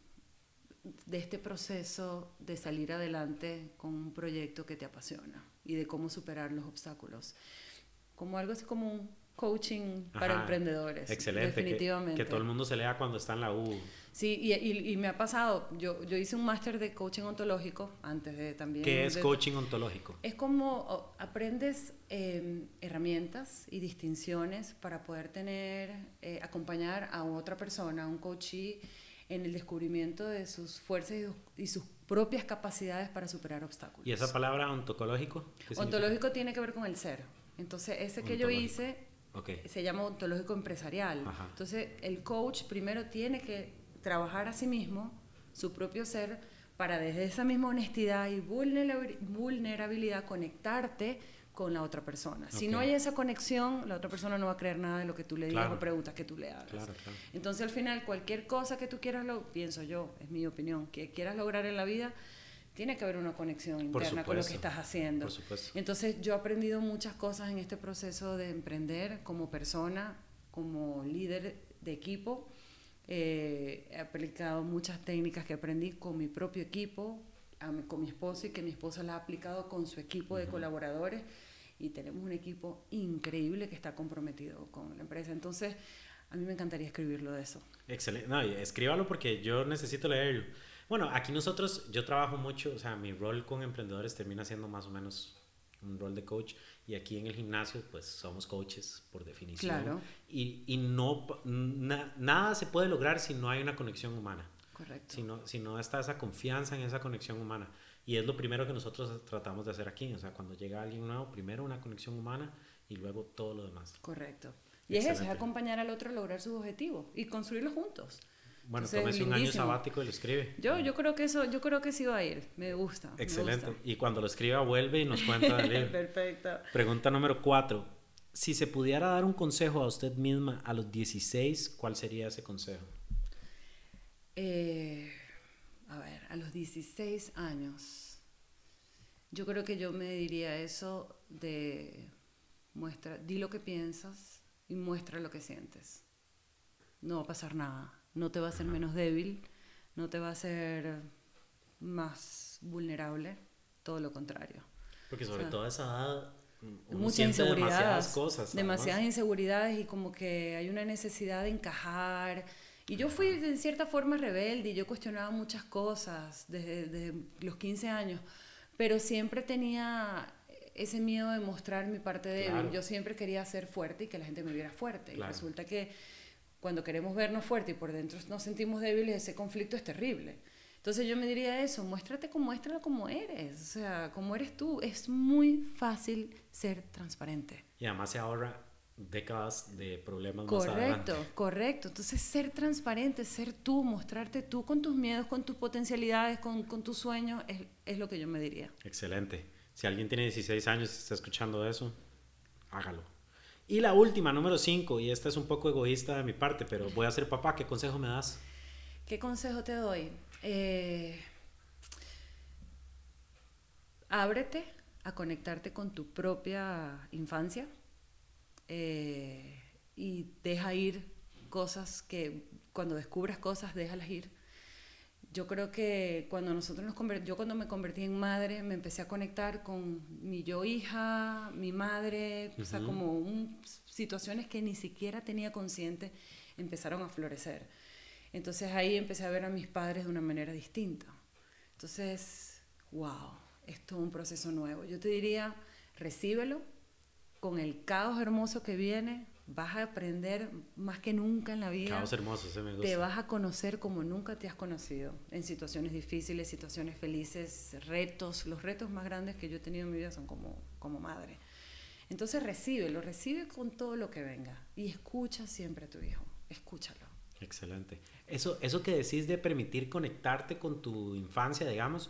de este proceso de salir adelante con un proyecto que te apasiona y de cómo superar los obstáculos. Como algo así como un coaching Ajá, para emprendedores. Excelente. Definitivamente. Que, que todo el mundo se lea cuando está en la U. Sí, y, y, y me ha pasado, yo, yo hice un máster de coaching ontológico antes de también... ¿Qué es de, coaching ontológico? Es como oh, aprendes eh, herramientas y distinciones para poder tener, eh, acompañar a otra persona, a un coachee, en el descubrimiento de sus fuerzas y, y sus propias capacidades para superar obstáculos. ¿Y esa palabra ontológico? Ontológico tiene que ver con el ser. Entonces, ese que yo hice okay. se llama ontológico empresarial. Ajá. Entonces, el coach primero tiene que trabajar a sí mismo, su propio ser, para desde esa misma honestidad y vulnerabilidad conectarte con la otra persona. Si Okay. no hay esa conexión, la otra persona no va a creer nada de lo que tú le digas Claro. o preguntas que tú le hagas. Claro, claro. Entonces, al final, cualquier cosa que tú quieras, lo pienso yo, es mi opinión, que quieras lograr en la vida, tiene que haber una conexión interna con lo que estás haciendo. Por supuesto. Entonces, yo he aprendido muchas cosas en este proceso de emprender como persona, como líder de equipo. Eh, he aplicado muchas técnicas que aprendí con mi propio equipo, a mi, con mi esposo, y que mi esposo la ha aplicado con su equipo uh-huh. de colaboradores, y tenemos un equipo increíble que está comprometido con la empresa. Entonces, a mí me encantaría escribirlo de eso. Excelente. No, escríbalo porque yo necesito leerlo. Bueno, aquí nosotros, yo trabajo mucho, o sea, mi rol con emprendedores termina siendo más o menos un rol de coach, y aquí en el gimnasio pues somos coaches por definición. Claro. Y, y no, na, nada se puede lograr si no hay una conexión humana. Correcto. Si no, si no está esa confianza en esa conexión humana. Y es lo primero que nosotros tratamos de hacer aquí. O sea, cuando llega alguien nuevo, primero una conexión humana y luego todo lo demás. Correcto. Y Excelente. Es eso, es acompañar al otro a lograr sus objetivos y construirlos juntos. Bueno, tómese un año sabático y lo escribe. Yo, yo creo que eso, yo creo que sí va a ir. Me gusta. Excelente. Me gusta. Y cuando lo escriba, vuelve y nos cuenta del libro. Perfecto. Pregunta número cuatro. Si se pudiera dar un consejo a usted misma a los dieciséis, ¿cuál sería ese consejo? Eh, a ver, a los dieciséis años, yo creo que yo me diría eso de muestra, di lo que piensas y muestra lo que sientes. No va a pasar nada. No te va a hacer menos débil, no te va a hacer más vulnerable, todo lo contrario. Porque sobre o sea, todo a esa edad uno muchas siente inseguridades, demasiadas cosas. Demasiadas además. inseguridades, y como que hay una necesidad de encajar. Y yo fui de cierta forma rebelde y yo cuestionaba muchas cosas desde, desde los quince años, pero siempre tenía ese miedo de mostrar mi parte débil. Claro. Yo siempre quería ser fuerte y que la gente me viera fuerte. Claro. Y resulta que cuando queremos vernos fuertes y por dentro nos sentimos débiles, ese conflicto es terrible. Entonces yo me diría eso, muéstrate como, muéstralo como eres, o sea, como eres tú. Es muy fácil ser transparente. Y además se ahorra décadas de problemas correcto, más adelante. Correcto, correcto. Entonces ser transparente, ser tú, mostrarte tú con tus miedos, con tus potencialidades, con, con tus sueños, es, es lo que yo me diría. Excelente. Si alguien tiene dieciséis años y está escuchando eso, hágalo. Y la última, número cinco, y esta es un poco egoísta de mi parte, pero voy a ser papá. ¿Qué consejo me das? ¿Qué consejo te doy? Eh, ábrete a conectarte con tu propia infancia, eh, y deja ir cosas que, cuando descubras cosas, déjalas ir. Yo creo que cuando nosotros nos convert- yo cuando me convertí en madre, me empecé a conectar con mi yo hija, mi madre, uh-huh. o sea, como un, situaciones que ni siquiera tenía consciente empezaron a florecer. Entonces ahí empecé a ver a mis padres de una manera distinta. Entonces, wow, es todo un proceso nuevo. Yo te diría, recíbelo con el caos hermoso que viene. Vas a aprender más que nunca en la vida. Caos hermoso, se me gusta. Te vas a conocer como nunca te has conocido, en situaciones difíciles, situaciones felices, retos. Los retos más grandes que yo he tenido en mi vida son como, como madre. Entonces recíbelo, recibe con todo lo que venga y escucha siempre a tu hijo, escúchalo. Excelente. Eso, eso que decís de permitir conectarte con tu infancia, digamos,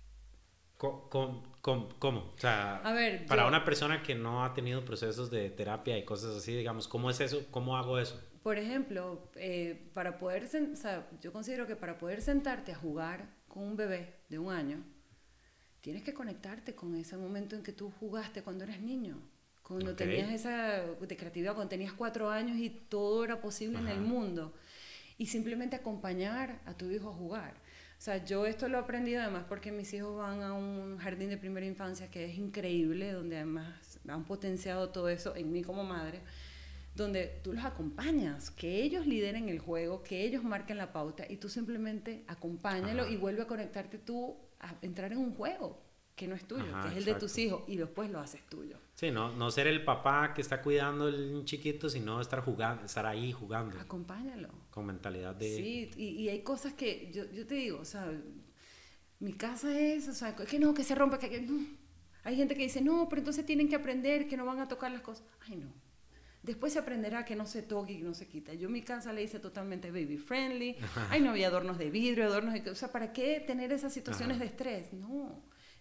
¿Cómo? ¿Cómo? ¿Cómo? O sea, a ver, para yo, una persona que no ha tenido procesos de terapia y cosas así, digamos, ¿cómo es eso? ¿Cómo hago eso? Por ejemplo, eh, para poder, o sea, yo considero que para poder sentarte a jugar con un bebé de un año, tienes que conectarte con ese momento en que tú jugaste cuando eras niño, cuando okay. tenías esa de creatividad, cuando tenías cuatro años y todo era posible Ajá. en el mundo, y simplemente acompañar a tu hijo a jugar. O sea, yo esto lo he aprendido además porque mis hijos van a un jardín de primera infancia que es increíble, donde además han potenciado todo eso en mí como madre, donde tú los acompañas, que ellos lideren el juego, que ellos marquen la pauta y tú simplemente acompáñalo Ajá. y vuelve a conectarte tú a entrar en un juego que no es tuyo, Ajá, que es el exacto. de tus hijos, y después lo haces tuyo. Sí, no, no ser el papá que está cuidando al chiquito, sino estar jugando, estar ahí jugando. Acompáñalo. Con mentalidad de... Sí, y, y hay cosas que, yo, yo te digo, o sea, mi casa es, o sea, que no, que se rompe, que... que no. Hay gente que dice, no, pero entonces tienen que aprender, que no van a tocar las cosas. Ay, no. Después se aprenderá que no se toque y que no se quita. Yo mi casa la hice totalmente baby friendly. Ay, no había adornos de vidrio, adornos de... O sea, ¿para qué tener esas situaciones Ajá. de estrés? No.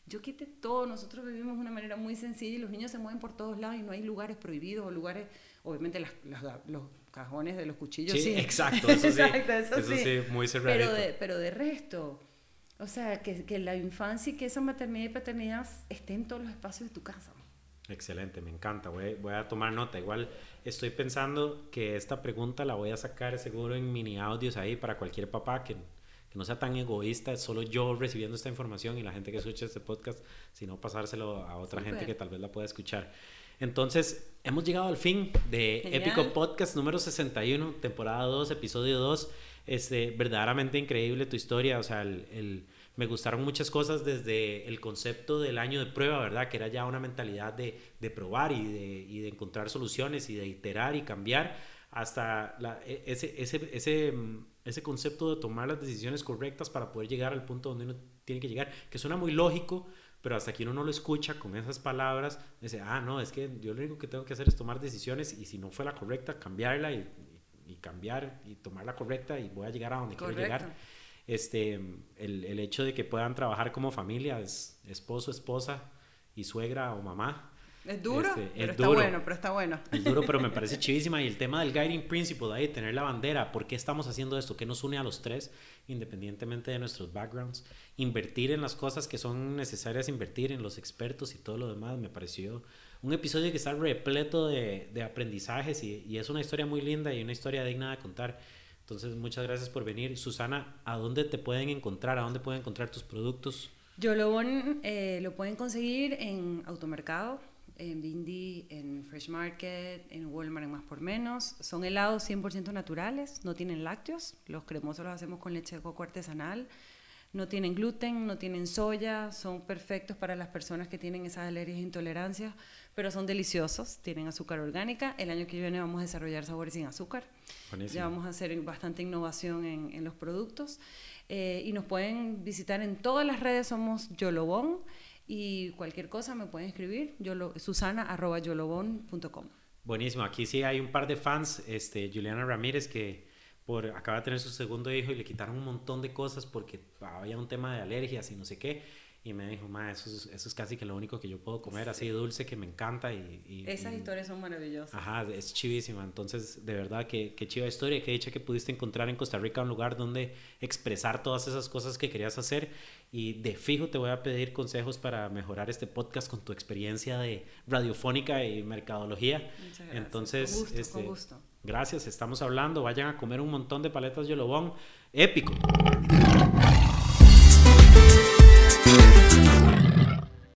yo quité todo, nosotros vivimos de una manera muy sencilla y los niños se mueven por todos lados y no hay lugares prohibidos o lugares, obviamente las, las, los cajones de los cuchillos. Sí, sí. exacto, eso sí, exacto, eso, eso sí. sí, muy cerradito. Pero de, pero de resto, o sea, que, que la infancia y que esa maternidad y paternidad estén en todos los espacios de tu casa. Excelente, me encanta, voy, voy a tomar nota. Igual estoy pensando que esta pregunta la voy a sacar seguro en mini audios ahí para cualquier papá que, que no sea tan egoísta, solo yo recibiendo esta información y la gente que escucha este podcast, sino pasárselo a otra Super. gente que tal vez la pueda escuchar. Entonces, hemos llegado al fin de Genial. Épico Podcast número sesenta y uno, temporada dos, episodio dos. Este, verdaderamente increíble tu historia, o sea, el... el me gustaron muchas cosas desde el concepto del año de prueba, ¿verdad? Que era ya una mentalidad de, de probar y de, y de encontrar soluciones y de iterar y cambiar, hasta la, ese, ese, ese, ese concepto de tomar las decisiones correctas para poder llegar al punto donde uno tiene que llegar, que suena muy lógico, pero hasta que uno no lo escucha con esas palabras, dice, ah, no, es que yo lo único que tengo que hacer es tomar decisiones y si no fue la correcta, cambiarla y, y, y cambiar y tomar la correcta y voy a llegar a donde Correcto. quiero llegar. Este, el, el hecho de que puedan trabajar como familia, es esposo, esposa y suegra o mamá. Es duro, este, pero es está duro. bueno, pero está bueno. Es duro, pero me parece chivísima. Y el tema del guiding principle, ahí, tener la bandera, ¿por qué estamos haciendo esto? ¿Qué nos une a los tres, independientemente de nuestros backgrounds? Invertir en las cosas que son necesarias invertir, en los expertos y todo lo demás, me pareció un episodio que está repleto de, de aprendizajes y, y es una historia muy linda y una historia digna de contar. Entonces, muchas gracias por venir. Susana, ¿a dónde te pueden encontrar? ¿A dónde pueden encontrar tus productos? Yolobón eh, lo pueden conseguir en Automercado, en Bindi, en Fresh Market, en Walmart, en Más por Menos. Son helados cien por ciento naturales, no tienen lácteos. Los cremosos los hacemos con leche de coco artesanal. No tienen gluten, no tienen soya, son perfectos para las personas que tienen esas alergias e intolerancias, pero son deliciosos, tienen azúcar orgánica. El año que viene vamos a desarrollar sabores sin azúcar. Buenísimo. Ya vamos a hacer bastante innovación en, en los productos. Eh, y nos pueden visitar en todas las redes, somos Yolobón, y cualquier cosa me pueden escribir, yolo, susana arroba yolobón punto com. Buenísimo, aquí sí hay un par de fans, este, Juliana Ramírez, que por, acaba de tener su segundo hijo y le quitaron un montón de cosas porque había un tema de alergias y no sé qué, y me dijo, ma, eso es, eso es casi que lo único que yo puedo comer, así dulce, que me encanta. Y, y esas y, historias son maravillosas. Ajá, es chivísima. Entonces, de verdad, que, que chiva historia, que dicha que pudiste encontrar en Costa Rica un lugar donde expresar todas esas cosas que querías hacer, y de fijo te voy a pedir consejos para mejorar este podcast con tu experiencia de radiofónica y mercadología. Muchas gracias. Entonces, con gusto, este, con gusto. Gracias, estamos hablando, vayan a comer un montón de paletas Yolobón, épico.